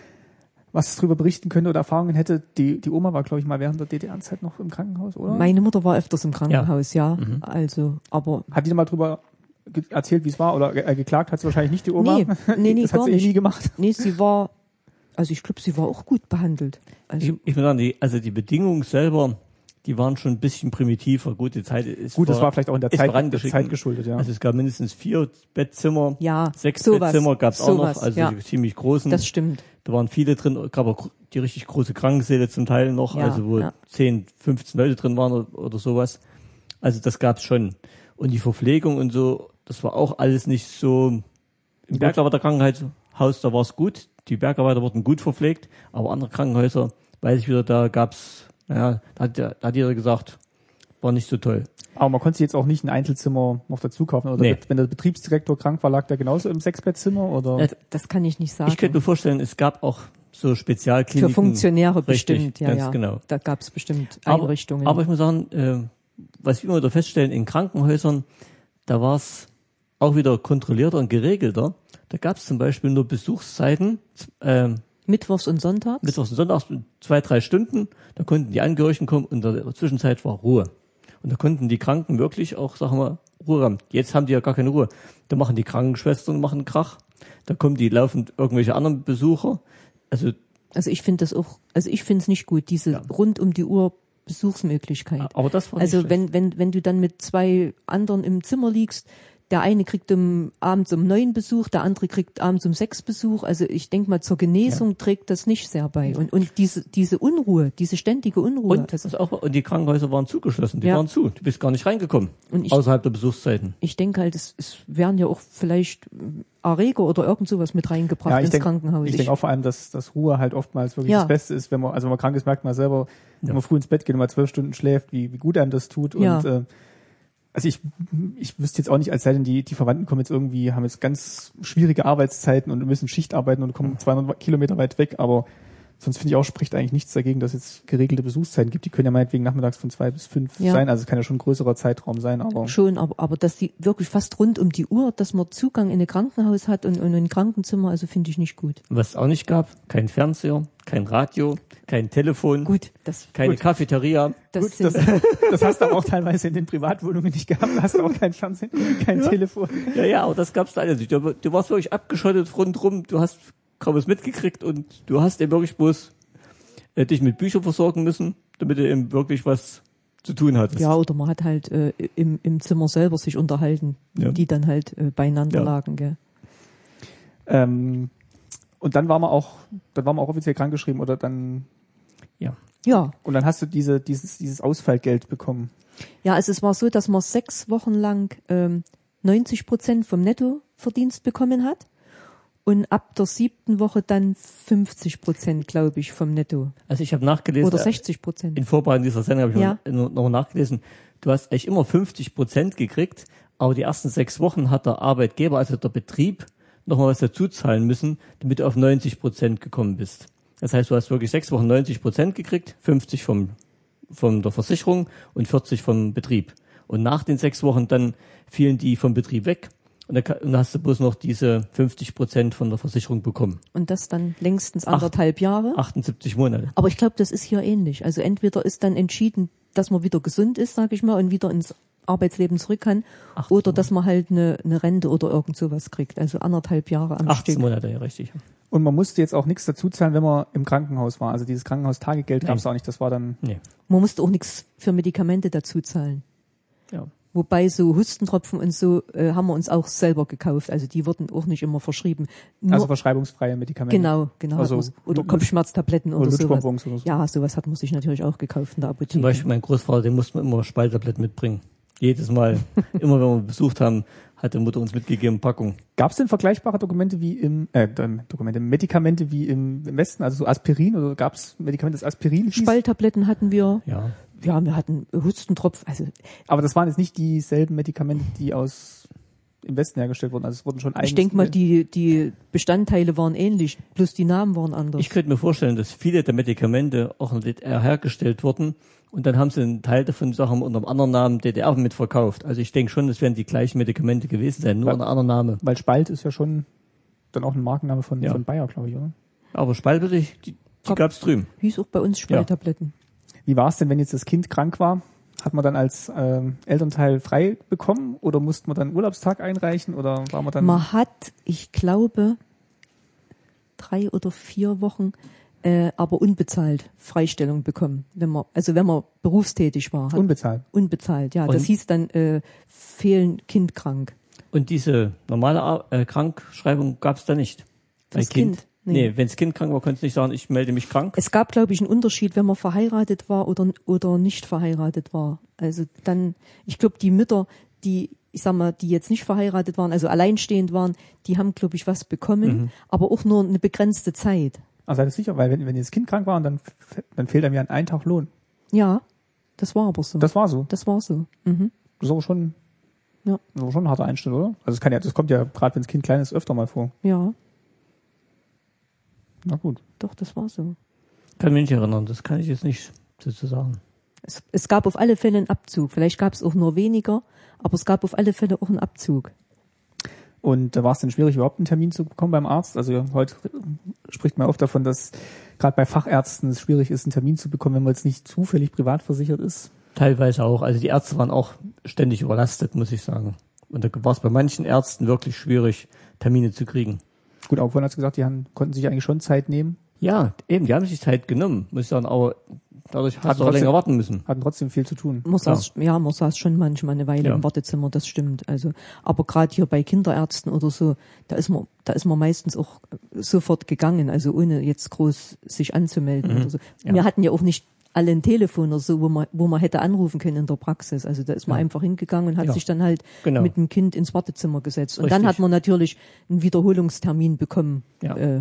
was drüber berichten könnte oder Erfahrungen hätte. Die, die Oma war, glaube ich, mal während der D D R-Zeit noch im Krankenhaus, oder? Meine Mutter war öfters im Krankenhaus, ja. Mhm. Also, aber Hat die mal drüber ge- erzählt, wie es war? Oder äh, geklagt hat sie wahrscheinlich nicht, die Oma? nee, nee, nee, das hat gar sie eh nicht. nie gemacht. Nee, sie war, also ich glaube, sie war auch gut behandelt. Also, Ich, ich muss sagen, die, also die Bedingungen selber, die waren schon ein bisschen primitiver. Gut, die Zeit ist Gut, das vor- war vielleicht auch in der ist Zeit, der vorangeschritten. Zeit geschuldet, ja. Also es gab mindestens vier Bettzimmer, ja, sechs sowas, Bettzimmer gab es auch sowas, noch, also ja, die ziemlich großen. das stimmt. Da waren viele drin, gab auch die richtig große Krankensäle zum Teil noch, Ja, also wo ja. zehn, fünfzehn Leute drin waren oder, oder sowas. Also das gab's schon. Und die Verpflegung und so, das war auch alles nicht so. Im Bergarbeiterkrankenhaus, da war's gut. Die Bergarbeiter wurden gut verpflegt, aber andere Krankenhäuser, weiß ich wieder, da gab's, ja, da hat, der- da hat jeder gesagt, war nicht so toll. Aber man konnte sich jetzt auch nicht ein Einzelzimmer noch dazu kaufen. Oder Nee. wenn der Betriebsdirektor krank war, lag der genauso im Sechsbettzimmer? Oder? Äh, Das kann ich nicht sagen. Ich könnte mir vorstellen, es gab auch so Spezialkliniken. Für Funktionäre Richtig, bestimmt, ja, ganz ja. genau. Da gab es bestimmt Aber- Einrichtungen. Aber ich muss sagen, äh, was wir immer wieder feststellen, in Krankenhäusern, da war es auch wieder kontrollierter und geregelter. Da gab es zum Beispiel nur Besuchszeiten, äh, Mittwochs und Sonntags. Mittwochs und Sonntags, zwei, drei Stunden. Da konnten die Angehörigen kommen und in der Zwischenzeit war Ruhe. Und da konnten die Kranken wirklich auch, sagen wir, Ruhe haben. Jetzt haben die ja gar keine Ruhe. Da machen die Krankenschwestern machen Krach. Da kommen die laufend irgendwelche anderen Besucher. Also Also ich finde das auch, also ich finde es nicht gut, diese Ja. rund um die Uhr Besuchsmöglichkeit. aber das war Also nicht wenn, wenn, wenn du dann mit zwei anderen im Zimmer liegst, der eine kriegt um, abends um neun Besuch, der andere kriegt abends um sechs Besuch. Also ich denke mal, zur Genesung trägt das nicht sehr bei. Und, und diese, diese Unruhe, diese ständige Unruhe. Und, also, das auch, und die Krankenhäuser waren zugeschlossen, die Ja. waren zu. Du bist gar nicht reingekommen, Und ich- außerhalb der Besuchszeiten. ich denke halt, es, es werden ja auch vielleicht ähm, Erreger oder irgend sowas mit reingebracht Ja, ich ins denke Krankenhaus. ich denk auch vor allem, dass, dass Ruhe halt oftmals wirklich Ja. das Beste ist, wenn man, also wenn man krank ist, merkt man selber, wenn Ja. man früh ins Bett geht und mal zwölf Stunden schläft, wie, wie gut einem das tut. Ja. Und äh, also ich, ich wüsste jetzt auch nicht, als sei denn die, die Verwandten kommen jetzt irgendwie, haben jetzt ganz schwierige Arbeitszeiten und müssen Schicht arbeiten und kommen zweihundert Kilometer weit weg, aber sonst finde ich auch, spricht eigentlich nichts dagegen, dass es jetzt geregelte Besuchszeiten gibt. Die können ja meinetwegen nachmittags von zwei bis fünf Ja. sein, also es kann ja schon ein größerer Zeitraum sein, aber Schon, aber, aber dass die wirklich fast rund um die Uhr, dass man Zugang in ein Krankenhaus hat und, und in ein Krankenzimmer, also finde ich nicht gut. Was es auch nicht gab, kein Fernseher, kein Radio, kein Telefon, Gut, das, keine Gut. Cafeteria. das, gut, sind, das, das hast du aber auch teilweise in den Privatwohnungen nicht gehabt, da hast du auch kein Fernsehen, kein Telefon. Ja, ja, aber das gab's da alles nicht. Du, du warst wirklich abgeschottet rundrum, du hast kaum was mitgekriegt und du hast eben wirklich bloß äh, dich mit Büchern versorgen müssen, damit du eben wirklich was zu tun hattest. ja, oder man hat halt äh, im, im Zimmer selber sich unterhalten, Ja. die dann halt äh, beieinander Ja. lagen, gell. Ähm, und dann war man auch, dann war man auch offiziell krankgeschrieben oder dann, Ja. Ja, und dann hast du diese, dieses, dieses Ausfallgeld bekommen. ja, also es war so, dass man sechs Wochen lang ähm, neunzig Prozent vom Nettoverdienst bekommen hat und ab der siebten Woche dann fünfzig Prozent, glaube ich, vom Netto. Also ich habe nachgelesen, Oder äh, sechzig Prozent. in Vorbereitung dieser Sendung habe ich Ja. noch, noch nachgelesen, du hast eigentlich immer fünfzig Prozent gekriegt, aber die ersten sechs Wochen hat der Arbeitgeber, also der Betrieb, nochmal was dazu zahlen müssen, damit du auf neunzig Prozent gekommen bist. Das heißt, du hast wirklich sechs Wochen neunzig Prozent gekriegt, fünfzig vom, von der Versicherung und vierzig vom Betrieb. Und nach den sechs Wochen dann fielen die vom Betrieb weg Und dann, kann, und dann hast du bloß noch diese fünfzig Prozent von der Versicherung bekommen. Und das dann längstens anderthalb Jahre. achtundsiebzig Monate. Aber ich glaube, das ist hier ähnlich. Also entweder ist dann entschieden, dass man wieder gesund ist, sage ich mal, und wieder ins Arbeitsleben zurück kann, oder dass man halt eine, eine Rente oder irgend sowas kriegt. Also anderthalb Jahre am achtzehn Stück. Monate, ja, richtig. Und man musste jetzt auch nichts dazu zahlen, wenn man im Krankenhaus war. Also dieses Krankenhaustagegeld Nee. gab es auch nicht. Das war dann... Nee. Man musste auch nichts für Medikamente dazu zahlen. Ja. Wobei so Hustentropfen und so äh, haben wir uns auch selber gekauft. Also die wurden auch nicht immer verschrieben. Nur, Also verschreibungsfreie Medikamente. genau, genau. Also hat man's- oder Lu- Kopfschmerztabletten oder, oder sowas. Lutschbonbons oder so. Ja, sowas hat man sich natürlich auch gekauft in der Apotheke. Zum Beispiel mein Großvater, den musste man immer Spalttabletten mitbringen. Jedes Mal, immer wenn wir besucht haben, hat die Mutter uns mitgegeben, Packung. Gab es denn vergleichbare Dokumente wie im äh, Dokumente, Medikamente wie im, im Westen, also so Aspirin oder gab es Medikamente, das Aspirin hieß? Spalttabletten hatten wir. Ja. Ja, wir hatten Hustentropf. Also Aber das waren jetzt nicht dieselben Medikamente, die aus im Westen hergestellt wurden. Also es wurden schon ich eigens- denke mal, die die Bestandteile waren ähnlich, bloß die Namen waren anders. Ich könnte mir vorstellen, dass viele der Medikamente auch in der D D R hergestellt wurden und dann haben sie einen Teil davon Sachen unter einem anderen Namen D D R mitverkauft. Also ich denke schon, das werden die gleichen Medikamente gewesen sein, nur Weil- unter anderem Name. Weil Spalt ist ja schon dann auch ein Markenname von, Ja. von Bayer, glaube ich, oder? Aber Spaltbitte, die, die Gab- gab's drüben. Hieß auch bei uns Spalttabletten. Wie war es denn, wenn jetzt das Kind krank war? Hat man dann als ähm, Elternteil frei bekommen oder musste man dann einen Urlaubstag einreichen oder war man dann... Man hat, ich glaube, drei oder vier Wochen, äh, aber unbezahlt Freistellung bekommen, wenn man, also wenn man berufstätig war, hat, unbezahlt? unbezahlt, ja. Und- Das hieß dann äh, fehlen Kind krank. Und diese normale Ar- äh, Krankschreibung gab's da nicht. Bei Fürs Kind? Nee, Nee. wenn's Kind krank war, konntest du nicht sagen, ich melde mich krank. Es gab, glaube ich, einen Unterschied, wenn man verheiratet war oder oder nicht verheiratet war. Also dann, ich glaube, die Mütter, die, ich sag mal, die jetzt nicht verheiratet waren, also alleinstehend waren, die haben, glaube ich, was bekommen, Mhm. aber auch nur eine begrenzte Zeit. Also seid ihr sicher, weil wenn, wenn das Kind krank war, und dann, dann fehlt einem ja ein Tag Lohn. Ja, das war aber so. Das war so. Das war so. Mhm. Das ist aber schon, Ja. das ist aber schon ein harter Einschnitt, oder? Also es kann ja, das kommt ja gerade, wenn das Kind klein ist, öfter mal vor. Ja, Na gut. doch, das war so. Kann mich nicht erinnern, das kann ich jetzt nicht dazu sagen. Es, es gab auf alle Fälle einen Abzug. Vielleicht gab es auch nur weniger, aber es gab auf alle Fälle auch einen Abzug. Und da war es dann schwierig, überhaupt einen Termin zu bekommen beim Arzt. Also heute spricht man oft davon, dass gerade bei Fachärzten es schwierig ist, einen Termin zu bekommen, wenn man jetzt nicht zufällig privat versichert ist. Teilweise auch. Also die Ärzte waren auch ständig überlastet, muss ich sagen. Und da war es bei manchen Ärzten wirklich schwierig, Termine zu kriegen. Gut, auch vorhin hat gesagt, die haben, konnten sich eigentlich schon Zeit nehmen, Ja, eben, die haben sich Zeit genommen, muss ich sagen, aber dadurch hast Hatten du auch trotzdem- länger warten müssen. hatten trotzdem viel zu tun. Man saß, ja, man saß schon manchmal eine Weile Ja. im Wartezimmer, das stimmt. Also, aber gerade hier bei Kinderärzten oder so, da ist man, da ist man meistens auch sofort gegangen, also ohne jetzt groß sich anzumelden Mhm. oder so. Ja. Wir hatten ja auch nicht alle ein Telefon oder so, wo man, wo man hätte anrufen können in der Praxis. Also da ist man Ja. einfach hingegangen und hat Ja. sich dann halt Genau. mit dem Kind ins Wartezimmer gesetzt. Und Richtig. dann hat man natürlich einen Wiederholungstermin bekommen, Ja. äh,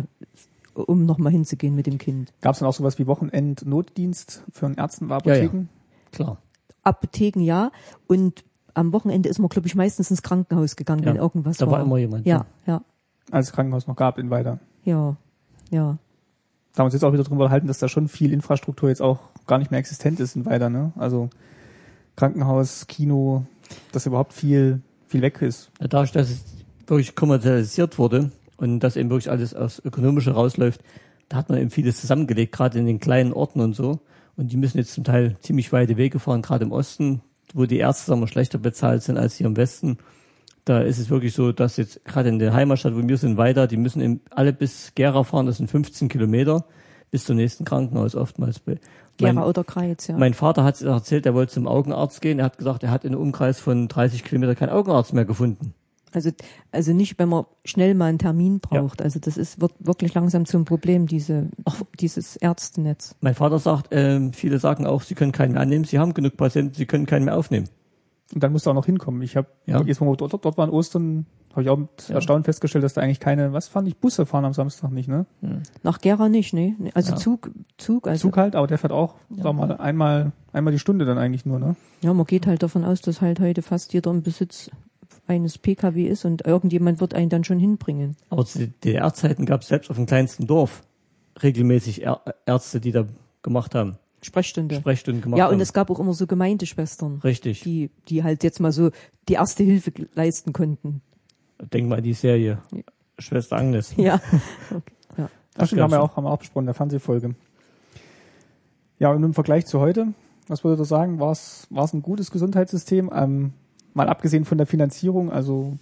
um nochmal hinzugehen mit dem Kind. Gab es dann auch sowas wie Wochenend-Notdienst für einen Ärzten bei Apotheken? Klar. Apotheken ja, und am Wochenende ist man, glaube ich, meistens ins Krankenhaus gegangen, Ja. wenn irgendwas Da war. war immer jemand, Ja, ja, Als es Krankenhaus noch gab in Weida. ja, ja. Da haben wir uns jetzt auch wieder drüber unterhalten, dass da schon viel Infrastruktur jetzt auch gar nicht mehr existent ist in Weida, ne? Also Krankenhaus, Kino, dass überhaupt viel, viel weg ist. Dadurch, dass es wirklich kommerzialisiert wurde und dass eben wirklich alles aufs Ökonomische rausläuft, da hat man eben vieles zusammengelegt, gerade in den kleinen Orten und so. Und die müssen jetzt zum Teil ziemlich weite Wege fahren, gerade im Osten, wo die Ärzte sagen wir, schlechter bezahlt sind als hier im Westen. Da ist es wirklich so, dass jetzt gerade in der Heimatstadt, wo wir sind, weiter, die müssen eben alle bis Gera fahren, das sind fünfzehn Kilometer, bis zum nächsten Krankenhaus oftmals. Mein, Gera oder Greiz, ja. mein Vater hat erzählt, er wollte zum Augenarzt gehen. Er hat gesagt, er hat in einem Umkreis von dreißig Kilometer keinen Augenarzt mehr gefunden. Also, also nicht, wenn man schnell mal einen Termin braucht. Also das ist, wird wirklich langsam zum Problem, diese, dieses Ärztenetz. Mein Vater sagt, äh, viele sagen auch, sie können keinen mehr annehmen, sie haben genug Patienten, sie können keinen mehr aufnehmen. Und dann musst du auch noch hinkommen. Ich habe Ja. jetzt, wo wir dort, dort waren, Ostern, habe ich auch mit Ja. Erstaunen festgestellt, dass da eigentlich keine, was fand ich, Busse fahren am Samstag nicht, ne? Nach Gera nicht, ne? Also Ja. Zug, Zug, also. Zug halt, aber der fährt auch, sag mal, einmal, einmal die Stunde dann eigentlich nur, ne? Ja, man geht halt davon aus, dass halt heute fast jeder im Besitz eines P K W ist und irgendjemand wird einen dann schon hinbringen. Aber zu D D R-Zeiten gab es selbst auf dem kleinsten Dorf regelmäßig Ä- Ärzte, die da gemacht haben, Sprechstunde. Sprechstunden gemacht Ja, haben. und es gab auch immer so Gemeindeschwestern, Richtig. die, die halt jetzt mal so die erste Hilfe leisten konnten. Denk mal an die Serie Schwester Agnes. Ja. Okay. Ja. Das stimmt, haben wir auch, haben wir auch besprochen in der Fernsehfolge. Ja, und im Vergleich zu heute, was würdet ihr sagen, war es, war es ein gutes Gesundheitssystem? Ähm, mal abgesehen von der Finanzierung, also.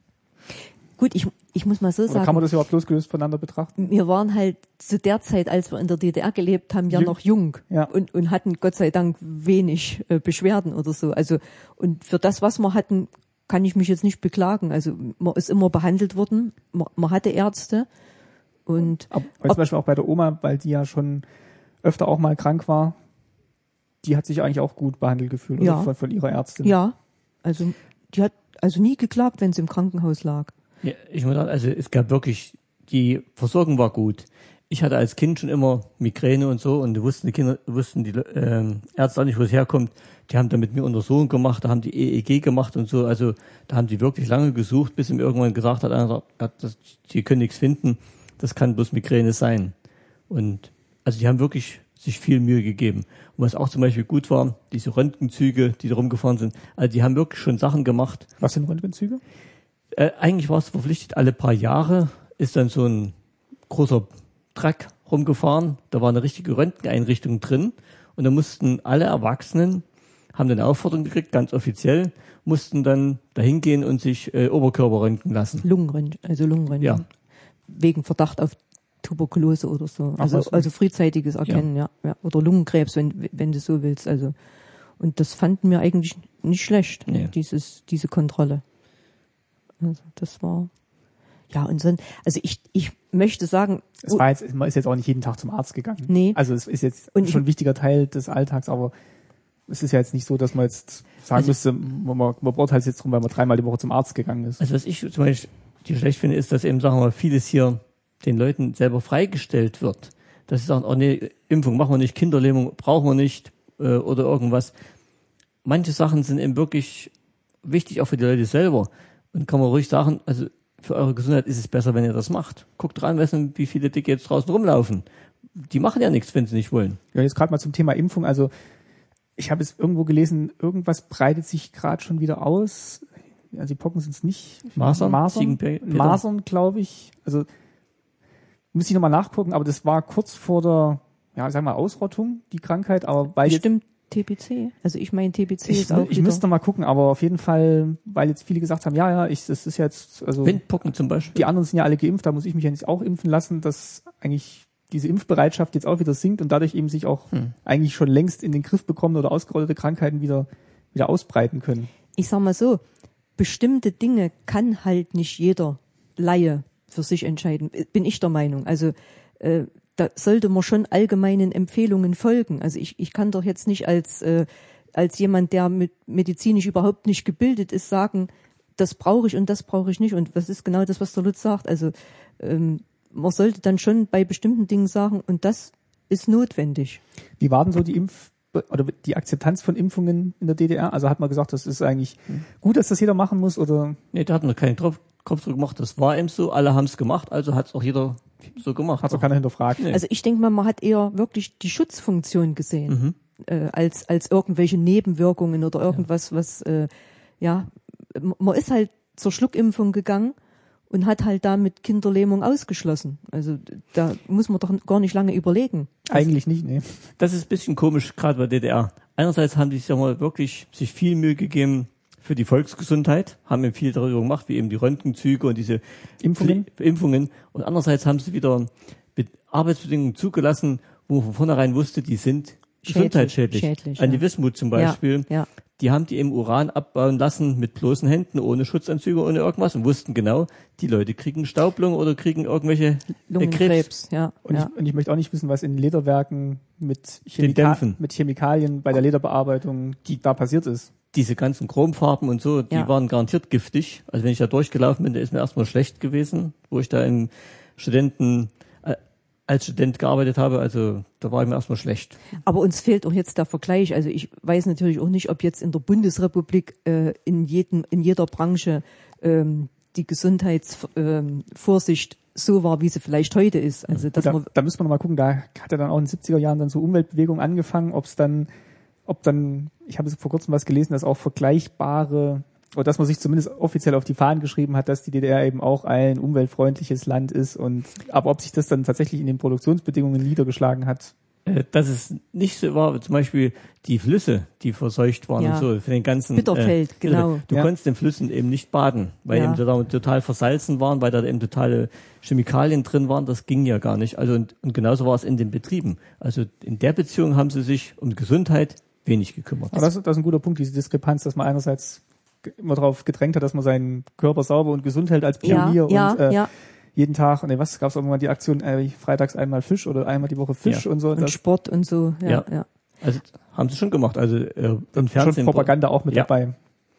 Gut, ich, ich muss mal so Oder sagen. kann man das überhaupt losgelöst voneinander betrachten? Wir waren halt zu der Zeit, als wir in der D D R gelebt haben, ja Jung. noch jung Ja. und, und hatten Gott sei Dank wenig äh, Beschwerden oder so. Also, und für das, was wir hatten, kann ich mich jetzt nicht beklagen. Also, man ist immer behandelt worden. Man, man hatte Ärzte und. Aber zum Beispiel auch bei der Oma, weil die ja schon öfter auch mal krank war, die hat sich eigentlich auch gut behandelt gefühlt, Ja. oder von, von ihrer Ärztin. Ja, also, die hat also nie geklagt, wenn sie im Krankenhaus lag. Ja, ich muss sagen, also es gab wirklich, die Versorgung war gut. Ich hatte als Kind schon immer Migräne und so und wussten die Kinder, wussten die ähm, Ärzte auch nicht, wo es herkommt. Die haben da mit mir Untersuchungen gemacht, da haben die E E G gemacht und so. Also da haben die wirklich lange gesucht, bis sie mir irgendwann gesagt hat, einer hat, das, die können nichts finden. Das kann bloß Migräne sein. Und also die haben wirklich sich viel Mühe gegeben. Und was auch zum Beispiel gut war, diese Röntgenzüge, die da rumgefahren sind, also die haben wirklich schon Sachen gemacht. Was sind Röntgenzüge? Äh, eigentlich war es verpflichtet, alle paar Jahre ist dann so ein großer Truck rumgefahren. Da war eine richtige Röntgeneinrichtung drin. Und da mussten alle Erwachsenen, haben dann eine Aufforderung gekriegt, ganz offiziell, mussten dann dahin gehen und sich äh, Oberkörper röntgen lassen. Lungenröntgen, also Lungenröntgen. Ja. Wegen Verdacht auf Tuberkulose oder so. Ach, Also, was? also frühzeitiges Erkennen, ja. ja. Oder Lungenkrebs, wenn, wenn du so willst. Also, und das fanden wir eigentlich nicht schlecht, Nee. dieses, diese Kontrolle. Also, das war, ja, und so, also ich, ich möchte sagen, Es war jetzt, man ist jetzt auch nicht jeden Tag zum Arzt gegangen. Nee. Also es ist jetzt Und schon ich- ein wichtiger Teil des Alltags, aber es ist ja jetzt nicht so, dass man jetzt sagen Also- müsste, man, man man beurteilt es jetzt drum, weil man dreimal die Woche zum Arzt gegangen ist. Also was ich zum Beispiel die schlecht finde, ist, dass eben, sagen wir mal, vieles hier den Leuten selber freigestellt wird. Dass sie sagen, oh nee, Impfung machen wir nicht, Kinderlähmung brauchen wir nicht äh, oder irgendwas. Manche Sachen sind eben wirklich wichtig, auch für die Leute selber. Und kann man ruhig sagen, also für eure Gesundheit ist es besser, wenn ihr das macht. Guckt rein, wissen, wie viele Dicke jetzt draußen rumlaufen. Die machen ja nichts, wenn sie nicht wollen. Ja, jetzt gerade mal zum Thema Impfung. Also ich habe es irgendwo gelesen, irgendwas breitet sich gerade schon wieder aus. Also die Pocken sind es nicht. Masern? Masern, Ziegenpeter? Masern glaube ich. Also muss ich nochmal nachgucken, aber das war kurz vor der, ja, sagen wir mal, Ausrottung, die Krankheit. Aber weil jetzt, bestimmt T B C. Also ich meine, T B C ich, ist auch ich wieder, müsste noch mal gucken, aber auf jeden Fall, weil jetzt viele gesagt haben, ja, ja, ich, das ist jetzt, also Windpocken zum Beispiel. die anderen sind ja alle geimpft, da muss ich mich ja nicht auch impfen lassen, dass eigentlich diese Impfbereitschaft jetzt auch wieder sinkt und dadurch eben sich auch Hm. eigentlich schon längst in den Griff bekommene oder ausgerottete Krankheiten wieder, wieder ausbreiten können. ich sag mal so, bestimmte Dinge kann halt nicht jeder Laie für sich entscheiden, bin ich der Meinung. Also äh, da sollte man schon allgemeinen Empfehlungen folgen. Also ich, ich kann doch jetzt nicht als äh, als jemand, der mit medizinisch überhaupt nicht gebildet ist, sagen, das brauche ich und das brauche ich nicht. Und das ist genau das, was der Lutz sagt. Also ähm, man sollte dann schon bei bestimmten Dingen sagen, und das ist notwendig. Wie war denn so die Impf- oder die Akzeptanz von Impfungen in der D D R? Also hat man gesagt, das ist eigentlich gut, dass das jeder machen muss oder? Nee, da hat man keinen Kopf, Kopf drüber gemacht. Das war eben so, alle haben es gemacht, also hat es auch jeder so gemacht. Hat doch keiner hinterfragt. Nee. Also ich denke mal, man hat eher wirklich die Schutzfunktion gesehen, äh, als als irgendwelche Nebenwirkungen oder irgendwas, was äh, ja, m- man ist halt zur Schluckimpfung gegangen und hat halt damit Kinderlähmung ausgeschlossen. Also da muss man doch gar nicht lange überlegen. Eigentlich nicht, nee. Das ist ein bisschen komisch, gerade bei D D R. Einerseits haben die sich ja mal wirklich sich viel Mühe gegeben für die Volksgesundheit, haben eben viel darüber gemacht, wie eben die Röntgenzüge und diese Impfungen? Pfle- Impfungen. Und andererseits haben sie wieder mit Arbeitsbedingungen zugelassen, wo man von vornherein wusste, die sind Schädlich, gesundheitsschädlich. schädlich, An die ja. Wismut zum Beispiel. Ja, ja. Die haben die im Uran abbauen lassen mit bloßen Händen, ohne Schutzanzüge, ohne irgendwas und wussten genau, die Leute kriegen Staublungen oder kriegen irgendwelche äh, Krebs. Lungenkrebs, ja. Und, ja. ich, und ich möchte auch nicht wissen, was in Lederwerken mit, Den Chemika- Dämpfen. mit Chemikalien bei der Lederbearbeitung die da passiert ist. Diese ganzen Chromfarben und so, die Ja. waren garantiert giftig. Also wenn ich da durchgelaufen bin, da ist mir erstmal schlecht gewesen, wo ich da im Studenten, äh, als Student gearbeitet habe, also da war mir erstmal schlecht. Aber uns fehlt auch jetzt der Vergleich. Also ich weiß natürlich auch nicht, ob jetzt in der Bundesrepublik äh, in jedem, in jeder Branche ähm, die Gesundheitsvorsicht ähm, Vorsicht so war, wie sie vielleicht heute ist. Also dass Da, man da müssen wir noch mal gucken, da hat ja dann auch in den siebziger Jahren dann so Umweltbewegung angefangen, ob es dann, ob dann, ich habe vor kurzem was gelesen, dass auch vergleichbare oder dass man sich zumindest offiziell auf die Fahnen geschrieben hat, dass die D D R eben auch ein umweltfreundliches Land ist und aber ob sich das dann tatsächlich in den Produktionsbedingungen niedergeschlagen hat. Äh, dass es nicht so war, zum Beispiel die Flüsse, die verseucht waren Ja. und so, für den ganzen Bitterfeld, äh, genau. Du Ja. konntest in Flüssen eben nicht baden, weil Ja. eben da total versalzen waren, weil da eben totale Chemikalien drin waren, das ging ja gar nicht. Also und, und genauso war es in den Betrieben. Also in der Beziehung haben sie sich um Gesundheit wenig gekümmert. Aber das, das ist ein guter Punkt, diese Diskrepanz, dass man einerseits ge- immer darauf gedrängt hat, dass man seinen Körper sauber und gesund hält als Pionier ja, und äh, ja. jeden Tag, nee, was gab's irgendwann die Aktion, äh, freitags einmal Fisch oder einmal die Woche Fisch Ja. und so. Und Das, Sport und so, ja, Ja. ja. Also haben sie schon gemacht. Also äh, im schon Fernsehen Propaganda auch mit Ja. dabei.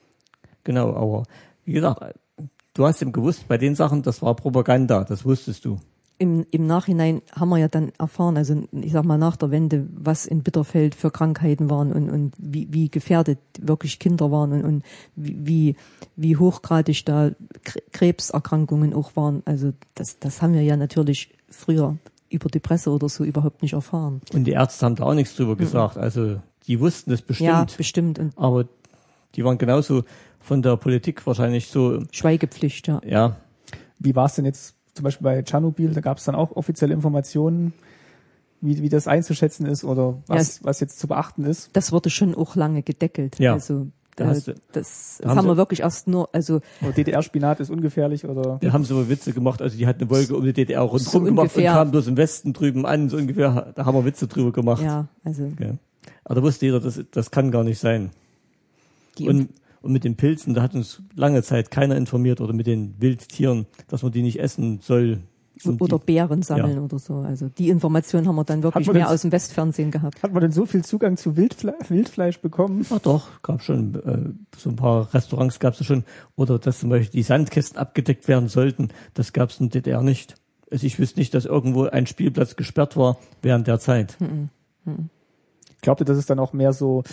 Genau, aber wie gesagt, du hast eben gewusst, bei den Sachen, das war Propaganda, das wusstest du. Im, Im Nachhinein haben wir ja dann erfahren, also ich sag mal nach der Wende, was in Bitterfeld für Krankheiten waren und, und wie, wie gefährdet wirklich Kinder waren und, und wie, wie hochgradig da Krebserkrankungen auch waren. Also das, das haben wir ja natürlich früher über die Presse oder so überhaupt nicht erfahren. Und die Ärzte haben da auch nichts drüber gesagt. Also die wussten es bestimmt, Ja, bestimmt. Und aber die waren genauso von der Politik wahrscheinlich so, Schweigepflicht, ja. ja, Wie war es denn jetzt zum Beispiel bei Tschernobyl? Da gab es dann auch offizielle Informationen, wie, wie das einzuschätzen ist oder was, Ja, was jetzt zu beachten ist. Das wurde schon auch lange gedeckelt. Ja. Also Da äh, hast du- das, da das haben haben sie- wir wirklich erst nur, also Oder D D R-Spinat ist ungefährlich oder da haben sie aber Witze gemacht. Also die hat eine Wolke um die D D R rundherum So gemacht ungefähr. und kam bloß im Westen drüben an, so ungefähr, da haben wir Witze drüber gemacht. ja, also Ja. Aber da wusste jeder, das, das kann gar nicht sein. die Und, und mit den Pilzen, da hat uns lange Zeit keiner informiert oder mit den Wildtieren, dass man die nicht essen soll. Und oder die, Beeren sammeln Ja. oder so. Also die Information haben wir dann wirklich man mehr das- aus dem Westfernsehen gehabt. hat man denn so viel Zugang zu Wildfle Wildfleisch bekommen? Ach doch, gab schon, äh, so ein paar Restaurants gab es schon. Oder dass zum Beispiel die Sandkästen abgedeckt werden sollten, das gab es in der D D R nicht. Also ich wüsste nicht, dass irgendwo ein Spielplatz gesperrt war während der Zeit. Ich glaubte, das ist dann auch mehr so,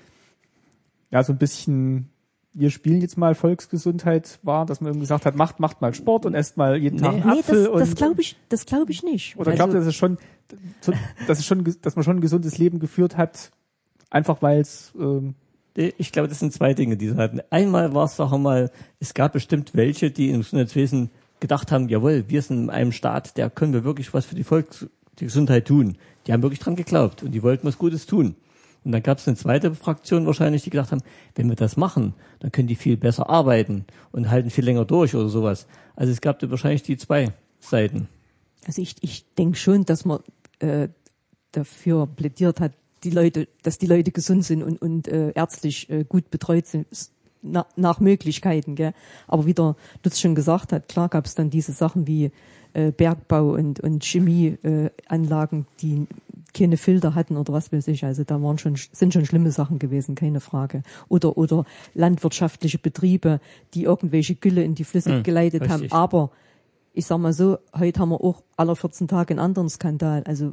ja, so ein bisschen, wir spielen jetzt mal Volksgesundheit war, dass man irgendwie gesagt hat, macht, macht mal Sport und esst mal jeden Tag einen Nee, Apfel. das, das und, glaube ich, das glaube ich nicht. Oder Also, glaubt ihr, dass es schon, dass es schon, dass man schon ein gesundes Leben geführt hat, einfach weil es, ähm, Ich glaube, das sind zwei Dinge, die sie hatten. Einmal war es doch einmal, es gab bestimmt welche, die im Gesundheitswesen gedacht haben, jawohl, wir sind in einem Staat, der können wir wirklich was für die Volks, die Gesundheit tun. Die haben wirklich dran geglaubt und die wollten was Gutes tun. Und dann gab es eine zweite Fraktion wahrscheinlich, die gedacht haben, wenn wir das machen, dann können die viel besser arbeiten und halten viel länger durch oder sowas. Also es gab da wahrscheinlich die zwei Seiten. also ich, ich denke schon, dass man äh, dafür plädiert hat, die Leute, dass die Leute gesund sind und, und äh, ärztlich äh, gut betreut sind, na, nach Möglichkeiten. Gell? Aber wie der Lutz schon gesagt hat, klar gab es dann diese Sachen wie äh, Bergbau und, und Chemieanlagen, äh, Anlagen, die keine Filter hatten oder was weiß ich. Also da waren schon, sind schon schlimme Sachen gewesen, keine Frage. Oder, oder landwirtschaftliche Betriebe, die irgendwelche Gülle in die Flüsse Hm, geleitet richtig. haben. Aber ich sag mal so, heute haben wir auch alle vierzehn Tage einen anderen Skandal. Also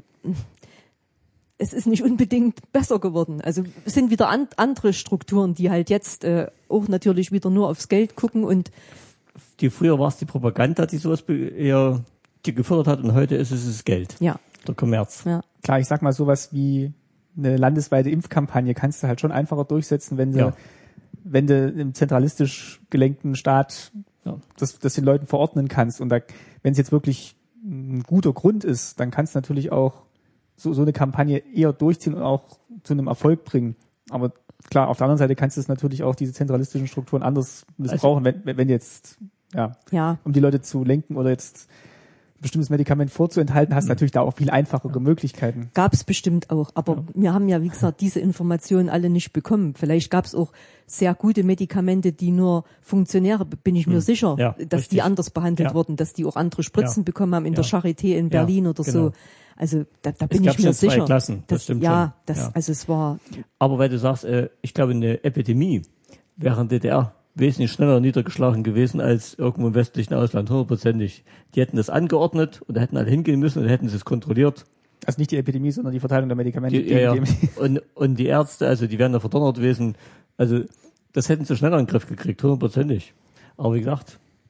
es ist nicht unbedingt besser geworden. Also es sind wieder an, andere Strukturen, die halt jetzt äh, auch natürlich wieder nur aufs Geld gucken und Die früher war es die Propaganda, die sowas be- eher die gefördert hat und heute ist es das Geld, ja, der Kommerz. ja. klar, ich sag mal sowas wie eine landesweite Impfkampagne kannst du halt schon einfacher durchsetzen, wenn du, Ja. wenn du im zentralistisch gelenkten Staat Ja. das, das den Leuten verordnen kannst. Und da, wenn es jetzt wirklich ein guter Grund ist, dann kannst du natürlich auch so, so eine Kampagne eher durchziehen und auch zu einem Erfolg bringen. Aber klar, auf der anderen Seite kannst du es natürlich auch diese zentralistischen Strukturen anders missbrauchen, wenn, wenn jetzt, ja, Ja, um die Leute zu lenken oder jetzt ein bestimmtes Medikament vorzuenthalten, hast du natürlich da auch viel einfachere Möglichkeiten. gab es bestimmt auch. Aber wir haben ja, wie gesagt, diese Informationen alle nicht bekommen. Vielleicht gab es auch sehr gute Medikamente, die nur Funktionäre, bin ich mir sicher, Ja, dass richtig. die anders behandelt Ja. wurden, dass die auch andere Spritzen Ja. bekommen haben in Ja. der Charité in Ja, Berlin oder genau. so. Also da, da Es bin gab ich mir schon zwei sicher. Klassen, das stimmt ja, schon. das, Ja. also es war, Aber weil du sagst, äh, ich glaube, eine Epidemie wäre in der D D R wesentlich schneller niedergeschlagen gewesen als irgendwo im westlichen Ausland, hundertprozentig. Die hätten das angeordnet und da hätten alle hingehen müssen und hätten sie es kontrolliert. Also nicht die Epidemie, sondern die Verteilung der Medikamente. Die, ja, ja. gegen die- Und, und die Ärzte, also die wären da verdonnert gewesen. Also das hätten sie schneller in den Griff gekriegt, hundertprozentig. Aber wie gesagt,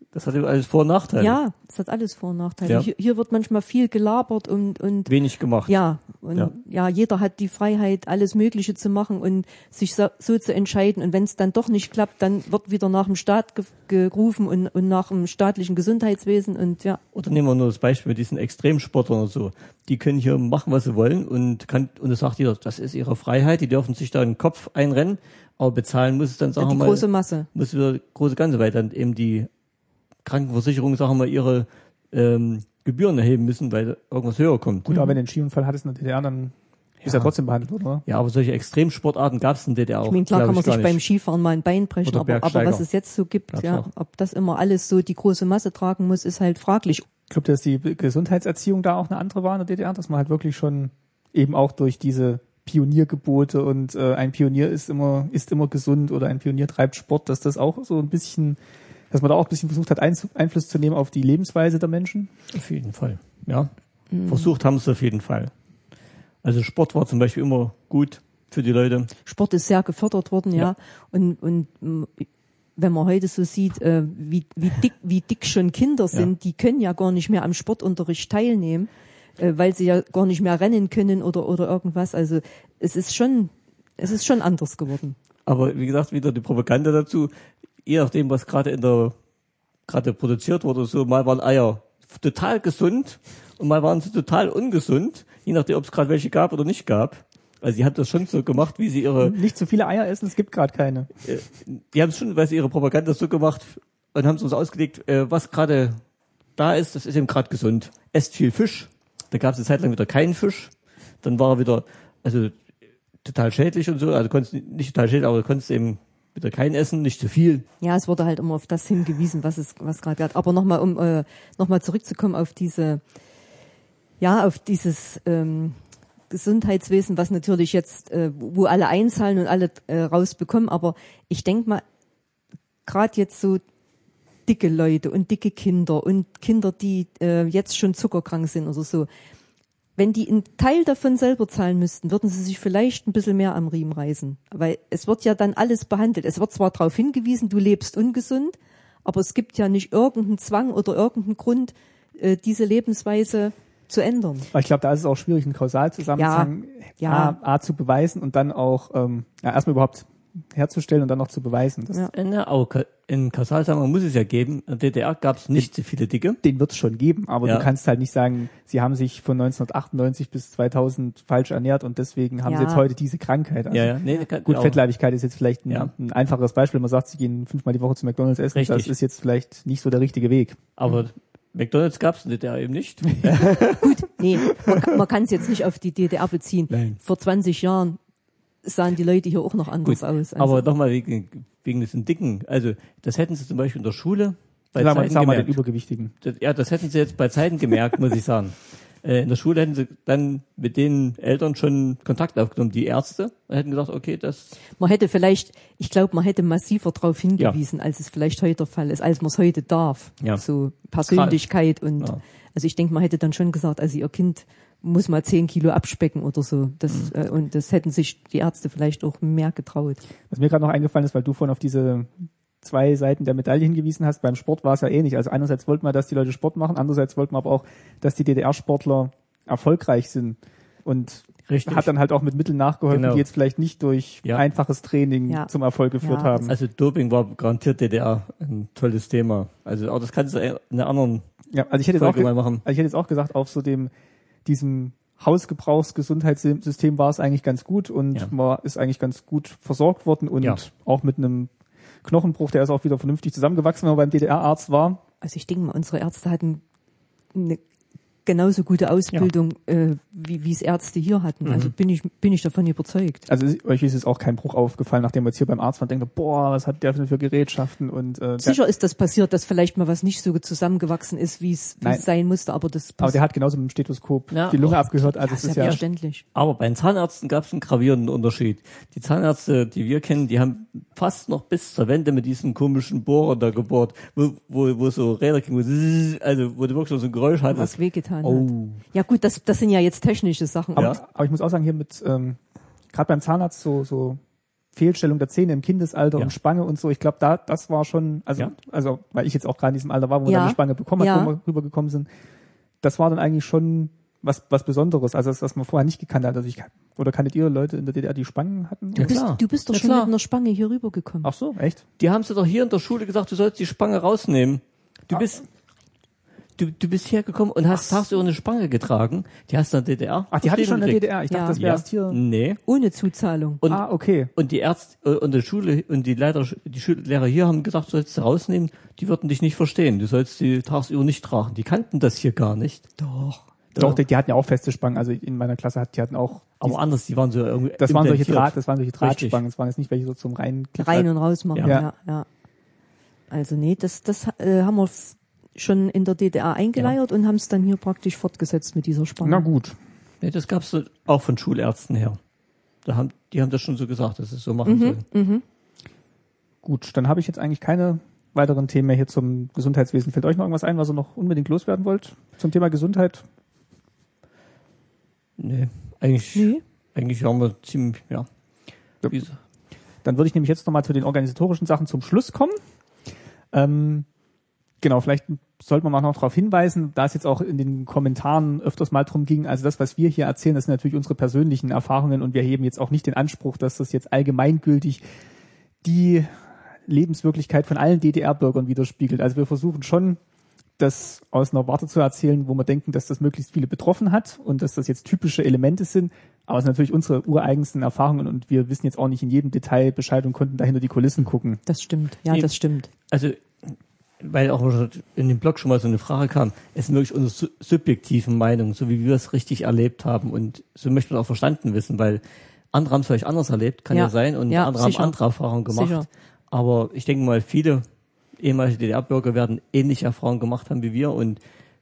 Das hat alles Vor- und Nachteile. Ja, das hat alles Vor- und Nachteile. Ja. Hier, hier wird manchmal viel gelabert und, und Wenig gemacht. ja, und Ja. ja. jeder hat die Freiheit, alles Mögliche zu machen und sich so, so zu entscheiden. Und wenn es dann doch nicht klappt, dann wird wieder nach dem Staat ge gerufen und, und nach dem staatlichen Gesundheitswesen und ja. Oder nehmen wir nur das Beispiel mit diesen Extremsportlern oder so. Die können hier machen, was sie wollen und kann, und das sagt jeder, das ist ihre Freiheit, die dürfen sich da in den Kopf einrennen, aber bezahlen muss es dann, sagen wir Die mal, große Masse. muss wieder große Ganze, weil dann eben die Krankenversicherung, sagen wir mal, ihre ähm, Gebühren erheben müssen, weil irgendwas höher kommt. Gut, aber wenn du einen Skiunfall hattest in der D D R, dann ist er trotzdem behandelt, oder? Ja, aber solche Extremsportarten gab es in der D D R auch. Ich meine, klar glaub kann man ich, gar sich beim nicht. Skifahren mal ein Bein brechen, Oder aber, aber Bergsteiger. was es jetzt so gibt, Gab's ja, auch. ob das immer alles so die große Masse tragen muss, ist halt fraglich. Ich glaube, dass die Gesundheitserziehung da auch eine andere war in der D D R, dass man halt wirklich schon eben auch durch diese Pioniergebote und äh, ein Pionier ist immer ist immer gesund oder ein Pionier treibt Sport, dass das auch so ein bisschen, dass man da auch ein bisschen versucht hat, Einz- Einfluss zu nehmen auf die Lebensweise der Menschen. Auf jeden Fall, ja. Mhm. Versucht haben sie auf jeden Fall. Also Sport war zum Beispiel immer gut für die Leute. Sport ist sehr gefördert worden, ja. Ja. Und, und m, wenn man heute so sieht, äh, wie, wie dick, wie dick schon Kinder sind, Ja. die können ja gar nicht mehr am Sportunterricht teilnehmen, äh, weil sie ja gar nicht mehr rennen können oder, oder irgendwas. Also, es ist schon, es ist schon anders geworden. Aber wie gesagt, wieder die Propaganda dazu, je nachdem, was gerade in der, gerade produziert wurde, so, mal waren Eier total gesund und mal waren sie total ungesund, je nachdem, ob es gerade welche gab oder nicht gab. Also die haben das schon so gemacht, wie sie ihre, Nicht zu viele Eier essen, es gibt gerade keine. äh, die haben es schon, weil sie ihre Propaganda so gemacht und haben es uns ausgelegt, äh, was gerade da ist, das ist eben gerade gesund. Esst viel Fisch. Da gab es eine Zeit lang wieder keinen Fisch. Dann war er wieder, also total schädlich und so, also konntest nicht total schädlich, aber du konntest eben wieder kein essen, nicht zu viel. Ja, es wurde halt immer auf das hingewiesen, was es, was gerade gab. Aber nochmal, um äh, nochmal zurückzukommen auf diese, ja, auf dieses ähm, Gesundheitswesen, was natürlich jetzt, äh, wo alle einzahlen und alle äh, rausbekommen. Aber ich denke mal, gerade jetzt so dicke Leute und dicke Kinder und Kinder, die äh, jetzt schon zuckerkrank sind oder so, wenn die einen Teil davon selber zahlen müssten, würden sie sich vielleicht ein bisschen mehr am Riemen reißen. Weil es wird ja dann alles behandelt. Es wird zwar darauf hingewiesen, du lebst ungesund, aber es gibt ja nicht irgendeinen Zwang oder irgendeinen Grund, äh, diese Lebensweise zu ändern. Aber ich glaube, da ist es auch schwierig, einen Kausalzusammenhang Ja, ja. A, A zu beweisen und dann auch ähm, ja, erstmal überhaupt herzustellen und dann noch zu beweisen. Das, Ja. Äh, aber ka- in Kausalzusammenhang muss es ja geben. In der D D R gab es nicht so viele Dicke. Den wird es schon geben, aber Ja. du kannst halt nicht sagen, sie haben sich von neunzehnhundertachtundneunzig bis zweitausend falsch ernährt und deswegen haben Ja. sie jetzt heute diese Krankheit. Also Ja, ja. Nee, kann, gut, auch- Fettleibigkeit ist jetzt vielleicht ein, Ja. ein einfaches Beispiel. Man sagt, sie gehen fünfmal die Woche zu McDonald's essen. Richtig. Das ist jetzt vielleicht nicht so der richtige Weg. Aber McDonald's gab es in der D D R eben nicht. Nee, man, kann- man kann es jetzt nicht auf die D D R beziehen. Nein. Vor zwanzig Jahren sahen die Leute hier auch noch anders Gut, aus. Also, aber nochmal wegen, wegen diesen Dicken. Also das hätten sie zum Beispiel in der Schule bei Sagen wir Zeiten sagen wir mal den gemerkt. Übergewichtigen. Das, ja, das hätten sie jetzt bei Zeiten gemerkt, muss ich sagen. Äh, in der Schule hätten sie dann mit den Eltern schon Kontakt aufgenommen, die Ärzte, und hätten gesagt, okay, das man hätte vielleicht, ich glaube, man hätte massiver darauf hingewiesen, als es vielleicht heute der Fall ist, als man es heute darf. Ja. So Persönlichkeit und, Ja. also ich denke, man hätte dann schon gesagt, also ihr Kind muss mal zehn Kilo abspecken oder so. Das, Mhm. äh, und das hätten sich die Ärzte vielleicht auch mehr getraut. Was mir gerade noch eingefallen ist, weil du vorhin auf diese zwei Seiten der Medaille hingewiesen hast, beim Sport war es ja ähnlich. Also einerseits wollten wir, dass die Leute Sport machen, andererseits wollten wir aber auch, dass die D D R-Sportler erfolgreich sind. Und Richtig. hat dann halt auch mit Mitteln nachgeholfen, Genau. die jetzt vielleicht nicht durch Ja. einfaches Training Ja. zum Erfolg geführt Ja, haben. Also Doping war garantiert D D R ein tolles Thema. Also auch das kannst du in einer anderen Ja, also ich hätte jetzt auch, Folge ge- mal machen. also ich hätte jetzt auch gesagt, auf so dem, diesem Hausgebrauchsgesundheitssystem war es eigentlich ganz gut und Ja. man ist eigentlich ganz gut versorgt worden und Ja. auch mit einem Knochenbruch, der ist auch wieder vernünftig zusammengewachsen, wenn man beim D D R-Arzt war. Also ich denke mal, unsere Ärzte hatten eine genauso gute Ausbildung, äh, wie wie es Ärzte hier hatten. Mhm. Also bin ich bin ich davon überzeugt. Also es- euch ist jetzt auch kein Bruch aufgefallen, nachdem wir jetzt hier beim Arzt waren, denkt, boah, was hat der für für Gerätschaften und äh, der, Sicher ist das passiert, dass vielleicht mal was nicht so zusammengewachsen ist, wie es wie Nein. es sein musste, aber das aber der hat genauso mit dem Stethoskop Ja, die Lunge auch- abgehört, also ja, es ist ja selbstverständlich. Aber bei den Zahnärzten gab es einen gravierenden Unterschied. Die Zahnärzte, die wir kennen, die haben fast noch bis zur Wende mit diesem komischen Bohrer da gebohrt, wo, wo, wo so Räder kriegen, wo zzzz, also wo du wirklich so ein Geräusch hattest. Was wehgetan Oh. hat. Ja gut, das, das sind ja jetzt technische Sachen. aber, Ja. aber ich muss auch sagen, hier mit ähm, gerade beim Zahnarzt so so Fehlstellung der Zähne im Kindesalter Ja. und Spange und so. Ich glaube, da das war schon, also Ja. also weil ich jetzt auch gerade in diesem Alter war, wo man Ja. dann eine Spange bekommen hat, Ja. wo wir rübergekommen sind. Das war dann eigentlich schon was was Besonderes, also das, was man vorher nicht gekannt hat. Also ich oder kanntet ihr Leute in der D D R, die Spangen hatten? Ja, Du bist, klar. du bist doch Ja, schon klar. mit einer Spange hier rübergekommen. Ach so, echt? Die haben sie doch hier in der Schule gesagt, du sollst die Spange rausnehmen. Du Ah. bist, du, du bist hergekommen und hast tagsüber eine Spange getragen. Die hast du in der D D R. Ach, die hatte ich schon in der D D R. R. Ich Ja. dachte, das wäre Ja. erst hier. Nee. Ohne Zuzahlung. Und, Ah, okay. und die Ärzte und die Schule und die Lehrer, die Schullehrer hier haben gesagt, du sollst sie rausnehmen. Die würden dich nicht verstehen. Du sollst die tagsüber nicht tragen. Die kannten das hier gar nicht. Doch. Doch, die, die hatten ja auch feste Spangen. Also in meiner Klasse hat die hatten auch. Aber anders, die waren so irgendwie. Das waren solche implantiert. Draht, das waren solche Drahtspangen. Das waren jetzt nicht welche so zum rein Rein und raus machen, Ja. ja, ja. Also nee, das, das äh, haben wir f- schon in der D D R eingeleiert und haben es dann hier praktisch fortgesetzt mit dieser Spange. Na gut. Nee, das gab's so auch von Schulärzten her. Da haben, die haben das schon so gesagt, dass es so machen sollen. Mhm. Gut, dann habe ich jetzt eigentlich keine weiteren Themen mehr hier zum Gesundheitswesen. Fällt euch noch irgendwas ein, was ihr noch unbedingt loswerden wollt zum Thema Gesundheit? Nee, eigentlich, Nee. eigentlich haben wir ziemlich, ja. Ja. Wie so- Dann würde ich nämlich jetzt nochmal zu den organisatorischen Sachen zum Schluss kommen. Ähm, genau, vielleicht sollte man mal noch darauf hinweisen, da es jetzt auch in den Kommentaren öfters mal drum ging, also das, was wir hier erzählen, das sind natürlich unsere persönlichen Erfahrungen und wir heben jetzt auch nicht den Anspruch, dass das jetzt allgemeingültig die Lebenswirklichkeit von allen D D R-Bürgern widerspiegelt. Also wir versuchen schon, das aus einer Warte zu erzählen, wo wir denken, dass das möglichst viele betroffen hat und dass das jetzt typische Elemente sind. Aber es sind natürlich unsere ureigensten Erfahrungen und wir wissen jetzt auch nicht in jedem Detail Bescheid und konnten dahinter die Kulissen gucken. Das stimmt, ja, Nee. das stimmt. Also, weil auch in dem Blog schon mal so eine Frage kam, es sind wirklich unsere su- subjektiven Meinungen, so wie wir es richtig erlebt haben und so möchten wir es auch verstanden wissen, weil andere haben es vielleicht anders erlebt, kann ja, Ja. sein, und Ja, andere sicher. haben andere Erfahrungen gemacht. Sicher. Aber ich denke mal, viele ehemalige D D R-Bürger werden ähnliche Erfahrungen gemacht haben wie wir und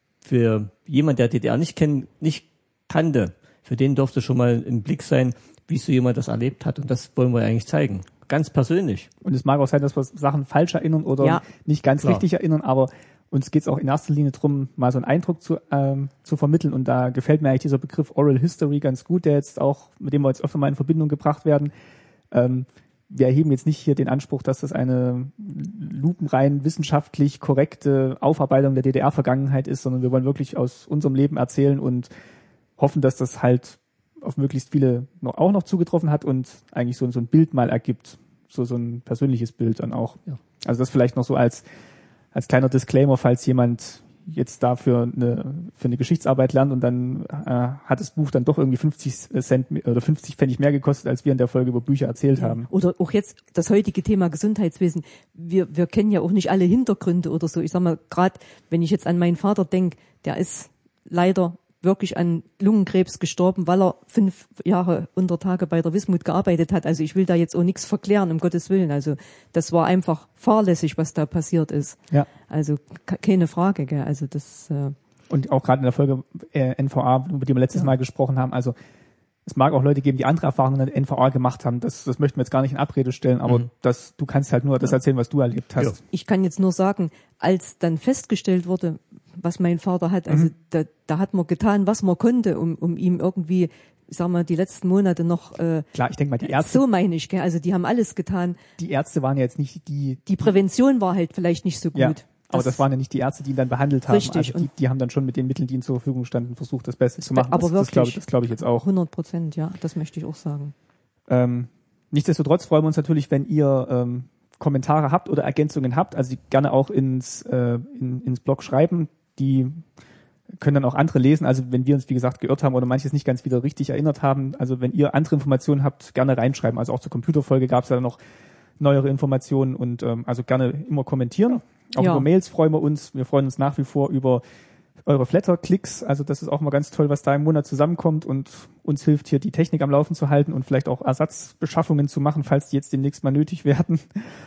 für jemand, der D D R nicht kenn, nicht kannte, für den dürfte schon mal im Blick sein, wie so jemand das erlebt hat und das wollen wir eigentlich zeigen. Ganz persönlich. Und es mag auch sein, dass wir Sachen falsch erinnern oder Ja. nicht ganz Klar. richtig erinnern, aber uns geht es auch in erster Linie darum, mal so einen Eindruck zu, ähm, zu vermitteln. Und da gefällt mir eigentlich dieser Begriff Oral History ganz gut, der jetzt auch, mit dem wir jetzt öfter mal in Verbindung gebracht werden. Ähm, wir erheben jetzt nicht hier den Anspruch, dass das eine lupenrein wissenschaftlich korrekte Aufarbeitung der D D R-Vergangenheit ist, sondern wir wollen wirklich aus unserem Leben erzählen und hoffen, dass das halt auf möglichst viele noch, auch noch zugetroffen hat und eigentlich so, so ein Bild mal ergibt, so, so ein persönliches Bild dann auch. Ja. Also das vielleicht noch so als, als kleiner Disclaimer, falls jemand jetzt dafür eine, für eine Geschichtsarbeit lernt und dann äh, hat das Buch dann doch irgendwie fünfzig Cent oder fünfzig Pfennig mehr gekostet, als wir in der Folge über Bücher erzählt haben. Oder auch jetzt das heutige Thema Gesundheitswesen. Wir, wir kennen ja auch nicht alle Hintergründe oder so. Ich sag mal, gerade wenn ich jetzt an meinen Vater denke, der ist leider wirklich an Lungenkrebs gestorben, weil er fünf Jahre unter Tage bei der Wismut gearbeitet hat. Also ich will da jetzt auch nichts verklären, um Gottes Willen. Also das war einfach fahrlässig, was da passiert ist. Ja. Also ke- keine Frage, gell. Also das äh, Und auch gerade in der Folge äh, N V A, über die wir letztes Ja. Mal gesprochen haben, also es mag auch Leute geben, die andere Erfahrungen in der N V A gemacht haben. Das, das möchten wir jetzt gar nicht in Abrede stellen, aber Mhm. das, du kannst halt nur das erzählen, was du erlebt hast. Ja. ich kann jetzt nur sagen, als dann festgestellt wurde, was mein Vater hat, also Mhm. da, da hat man getan, was man konnte, um, um ihm irgendwie, ich sag mal, die letzten Monate noch äh, Klar, ich denke mal, die Ärzte, so meine ich, gell? Also die haben alles getan. die Ärzte waren ja jetzt nicht die, Die Prävention war halt vielleicht nicht so gut. ja, aber das waren ja nicht die Ärzte, die ihn dann behandelt haben. Richtig, Also die, die haben dann schon mit den Mitteln, die ihnen zur Verfügung standen, versucht, das Beste zu machen. Aber das, das glaube ich, wirklich. das glaube ich jetzt auch. hundert Prozent, ja, das möchte ich auch sagen. Ähm, nichtsdestotrotz freuen wir uns natürlich, wenn ihr ähm, Kommentare habt oder Ergänzungen habt, also die gerne auch ins, äh, in, ins Blog schreiben. Die können dann auch andere lesen. Also wenn wir uns, wie gesagt, geirrt haben oder manches nicht ganz wieder richtig erinnert haben, also wenn ihr andere Informationen habt, gerne reinschreiben. Also auch zur Computerfolge gab es ja noch neuere Informationen und ähm, also gerne immer kommentieren. Auch Ja. über Mails freuen wir uns. Wir freuen uns nach wie vor über eure Flatter-Klicks. Also das ist auch mal ganz toll, was da im Monat zusammenkommt und uns hilft hier die Technik am Laufen zu halten und vielleicht auch Ersatzbeschaffungen zu machen, falls die jetzt demnächst mal nötig werden.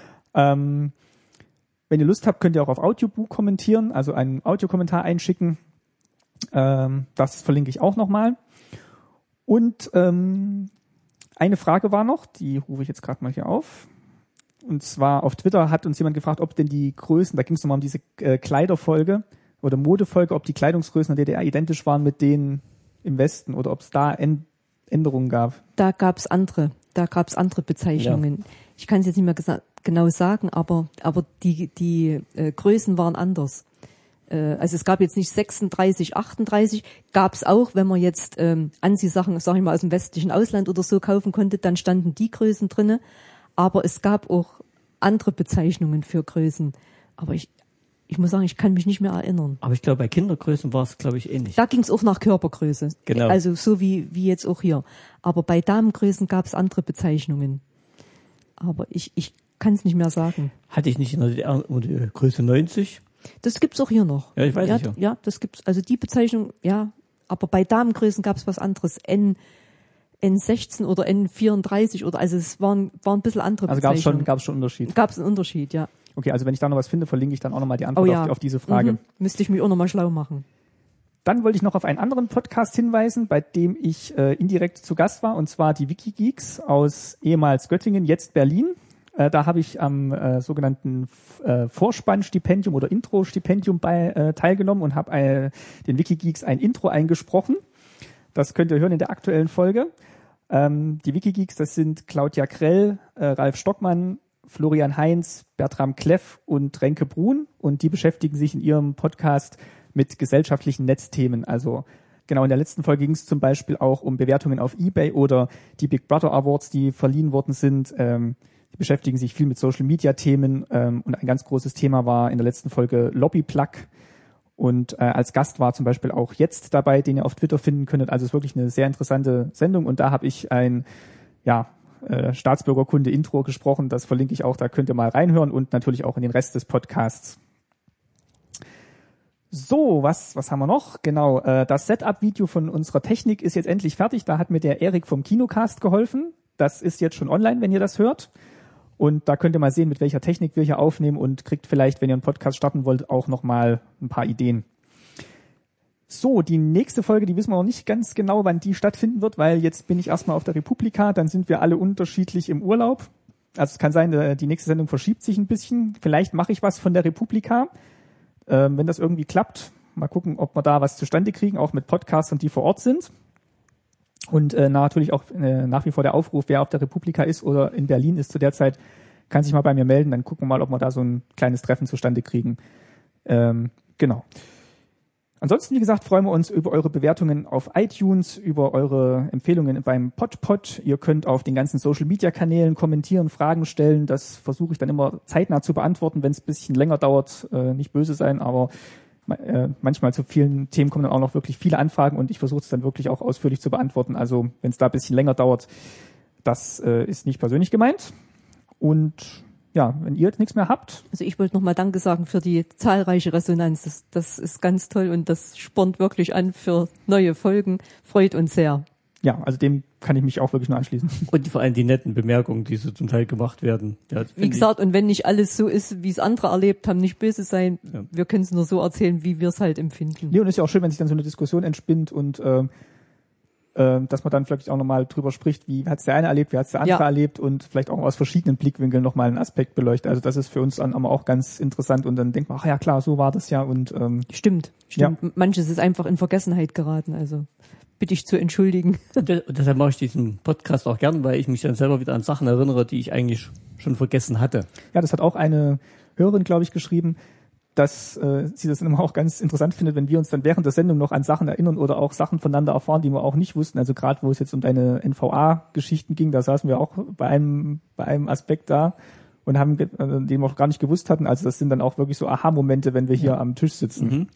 Ähm, wenn ihr Lust habt, könnt ihr auch auf Audiobook kommentieren, also einen Audiokommentar einschicken. Ähm, das verlinke ich auch nochmal. Und ähm, eine Frage war noch, die rufe ich jetzt gerade mal hier auf. Und zwar auf Twitter hat uns jemand gefragt, ob denn die Größen, da ging es nochmal um diese äh, Kleiderfolge oder Modefolge, ob die Kleidungsgrößen der D D R identisch waren mit denen im Westen oder ob es da Änd- Änderungen gab. Da gab's andere. da gab es andere Bezeichnungen. Ja. Ich kann es jetzt nicht mehr gesa- genau sagen, aber aber die die äh, Größen waren anders. Äh, also es gab jetzt nicht sechsunddreißig, achtunddreißig, gab es auch, wenn man jetzt ähm, Anziehsachen, sag ich mal, aus dem westlichen Ausland oder so kaufen konnte, dann standen die Größen drinne. Aber es gab auch andere Bezeichnungen für Größen. Aber ich Ich muss sagen, ich kann mich nicht mehr erinnern. Aber ich glaube, bei Kindergrößen war es, glaube ich, ähnlich. Da ging es auch nach Körpergröße. Genau. Also so wie wie jetzt auch hier. Aber bei Damengrößen gab es andere Bezeichnungen. Aber ich ich kann es nicht mehr sagen. Hatte ich nicht in der D D R die Größe neunzig? Das gibt's auch hier noch. Ja, ich weiß ja, nicht. Ja. ja, das gibt's. Also die Bezeichnung, ja. Aber bei Damengrößen gab es was anderes. N N sechzehn oder N vierunddreißig oder also es waren waren ein bisschen andere Also Bezeichnungen. gab es schon gab es schon Unterschied. Gab es einen Unterschied, ja. Okay, also wenn ich da noch was finde, verlinke ich dann auch nochmal die Antwort oh, ja. auf, die, auf diese Frage. Mhm. Müsste ich mich auch nochmal schlau machen. Dann wollte ich noch auf einen anderen Podcast hinweisen, bei dem ich äh, indirekt zu Gast war, und zwar die Wikigeeks aus ehemals Göttingen, jetzt Berlin. Äh, da habe ich am äh, sogenannten äh, Vorspannstipendium oder Intro-Stipendium bei äh, teilgenommen und habe äh, den Wikigeeks ein Intro eingesprochen. Das könnt ihr hören in der aktuellen Folge. Ähm, die Wikigeeks, das sind Claudia Krell, äh, Ralf Stockmann, Florian Heinz, Bertram Kleff und Renke Brun, und die beschäftigen sich in ihrem Podcast mit gesellschaftlichen Netzthemen. Also genau, in der letzten Folge ging es zum Beispiel auch um Bewertungen auf eBay oder die Big Brother Awards, die verliehen worden sind. Ähm, die beschäftigen sich viel mit Social-Media-Themen, ähm, und ein ganz großes Thema war in der letzten Folge Lobbyplug. Und äh, als Gast war zum Beispiel auch Jetzt dabei, den ihr auf Twitter finden könntet. Also es ist wirklich eine sehr interessante Sendung, und da habe ich ein ja Äh, Staatsbürgerkunde-Intro gesprochen, das verlinke ich auch, da könnt ihr mal reinhören, und natürlich auch in den Rest des Podcasts. So, was was haben wir noch? Genau, äh, das Setup-Video von unserer Technik ist jetzt endlich fertig, da hat mir der Erik vom Kinocast geholfen. Das ist jetzt schon online, wenn ihr das hört, und da könnt ihr mal sehen, mit welcher Technik wir hier aufnehmen, und kriegt vielleicht, wenn ihr einen Podcast starten wollt, auch nochmal ein paar Ideen. So, die nächste Folge, die wissen wir noch nicht ganz genau, wann die stattfinden wird, weil jetzt bin ich erstmal auf der Republika, dann sind wir alle unterschiedlich im Urlaub. Also es kann sein, die nächste Sendung verschiebt sich ein bisschen. Vielleicht mache ich was von der Republika, ähm, wenn das irgendwie klappt. Mal gucken, ob wir da was zustande kriegen, auch mit Podcastern, die vor Ort sind. Und äh, natürlich auch äh, nach wie vor der Aufruf, wer auf der Republika ist oder in Berlin ist zu der Zeit, kann sich mal bei mir melden. Dann gucken wir mal, ob wir da so ein kleines Treffen zustande kriegen. Ähm, genau. Ansonsten, wie gesagt, freuen wir uns über eure Bewertungen auf iTunes, über eure Empfehlungen beim Podpod. Ihr könnt auf den ganzen Social-Media-Kanälen kommentieren, Fragen stellen. Das versuche ich dann immer zeitnah zu beantworten, wenn es ein bisschen länger dauert. Äh, nicht böse sein, aber äh, manchmal zu vielen Themen kommen dann auch noch wirklich viele Anfragen, und ich versuche es dann wirklich auch ausführlich zu beantworten. Also wenn es da ein bisschen länger dauert, das äh, ist nicht persönlich gemeint. Und ja, wenn ihr jetzt nichts mehr habt. Also ich wollte nochmal Danke sagen für die zahlreiche Resonanz. Das, das ist ganz toll, und das spornt wirklich an für neue Folgen. Freut uns sehr. Ja, also dem kann ich mich auch wirklich nur anschließen. Und vor allem die netten Bemerkungen, die so zum Teil gemacht werden. Ja, wie gesagt, und wenn nicht alles so ist, wie es andere erlebt haben, nicht böse sein. Ja. Wir können es nur so erzählen, wie wir es halt empfinden. Nee, und es ist ja auch schön, wenn sich dann so eine Diskussion entspinnt, und äh, dass man dann vielleicht auch nochmal drüber spricht, wie hat's der eine erlebt, wie hat's der andere ja. erlebt, und vielleicht auch aus verschiedenen Blickwinkeln nochmal einen Aspekt beleuchtet. Also das ist für uns dann aber auch ganz interessant, und dann denkt man, ach ja klar, so war das ja. Und ähm, Stimmt, stimmt. Ja. Manches ist einfach in Vergessenheit geraten, also bitte ich zu entschuldigen. Und deshalb mache ich diesen Podcast auch gern, weil ich mich dann selber wieder an Sachen erinnere, die ich eigentlich schon vergessen hatte. Ja, das hat auch eine Hörerin, glaube ich, geschrieben, dass äh, sie das immer auch ganz interessant findet, wenn wir uns dann während der Sendung noch an Sachen erinnern oder auch Sachen voneinander erfahren, die wir auch nicht wussten. Also gerade, wo es jetzt um deine N V A-Geschichten ging, da saßen wir auch bei einem bei einem Aspekt da und haben, äh, den wir auch gar nicht gewusst hatten. Also das sind dann auch wirklich so Aha-Momente, wenn wir hier ja. am Tisch sitzen. Mhm.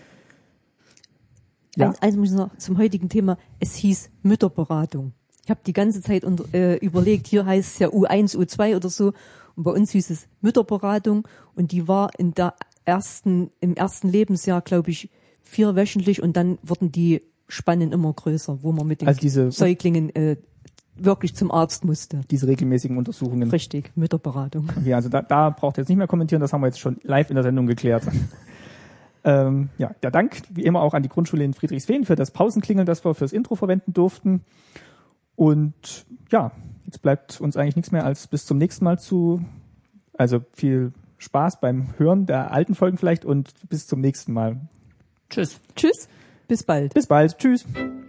Ja. Also muss ich noch zum heutigen Thema, es hieß Mütterberatung. Ich habe die ganze Zeit unter, äh, überlegt, hier heißt es ja U eins, U zwei oder so, und bei uns hieß es Mütterberatung, und die war in der ersten, im ersten Lebensjahr, glaube ich, vierwöchentlich, und dann wurden die Spannen immer größer, wo man mit den also diese, Säuglingen äh, wirklich zum Arzt musste. Diese regelmäßigen Untersuchungen. Richtig, Mütterberatung. Okay, also da, da braucht ihr jetzt nicht mehr kommentieren, das haben wir jetzt schon live in der Sendung geklärt. ähm, ja, der Dank wie immer auch an die Grundschule in Friedrichsfehn für das Pausenklingeln, das wir fürs Intro verwenden durften. Und ja, jetzt bleibt uns eigentlich nichts mehr als bis zum nächsten Mal zu, also viel Spaß beim Hören der alten Folgen vielleicht, und bis zum nächsten Mal. Tschüss. Tschüss. Bis bald. Bis bald. Tschüss.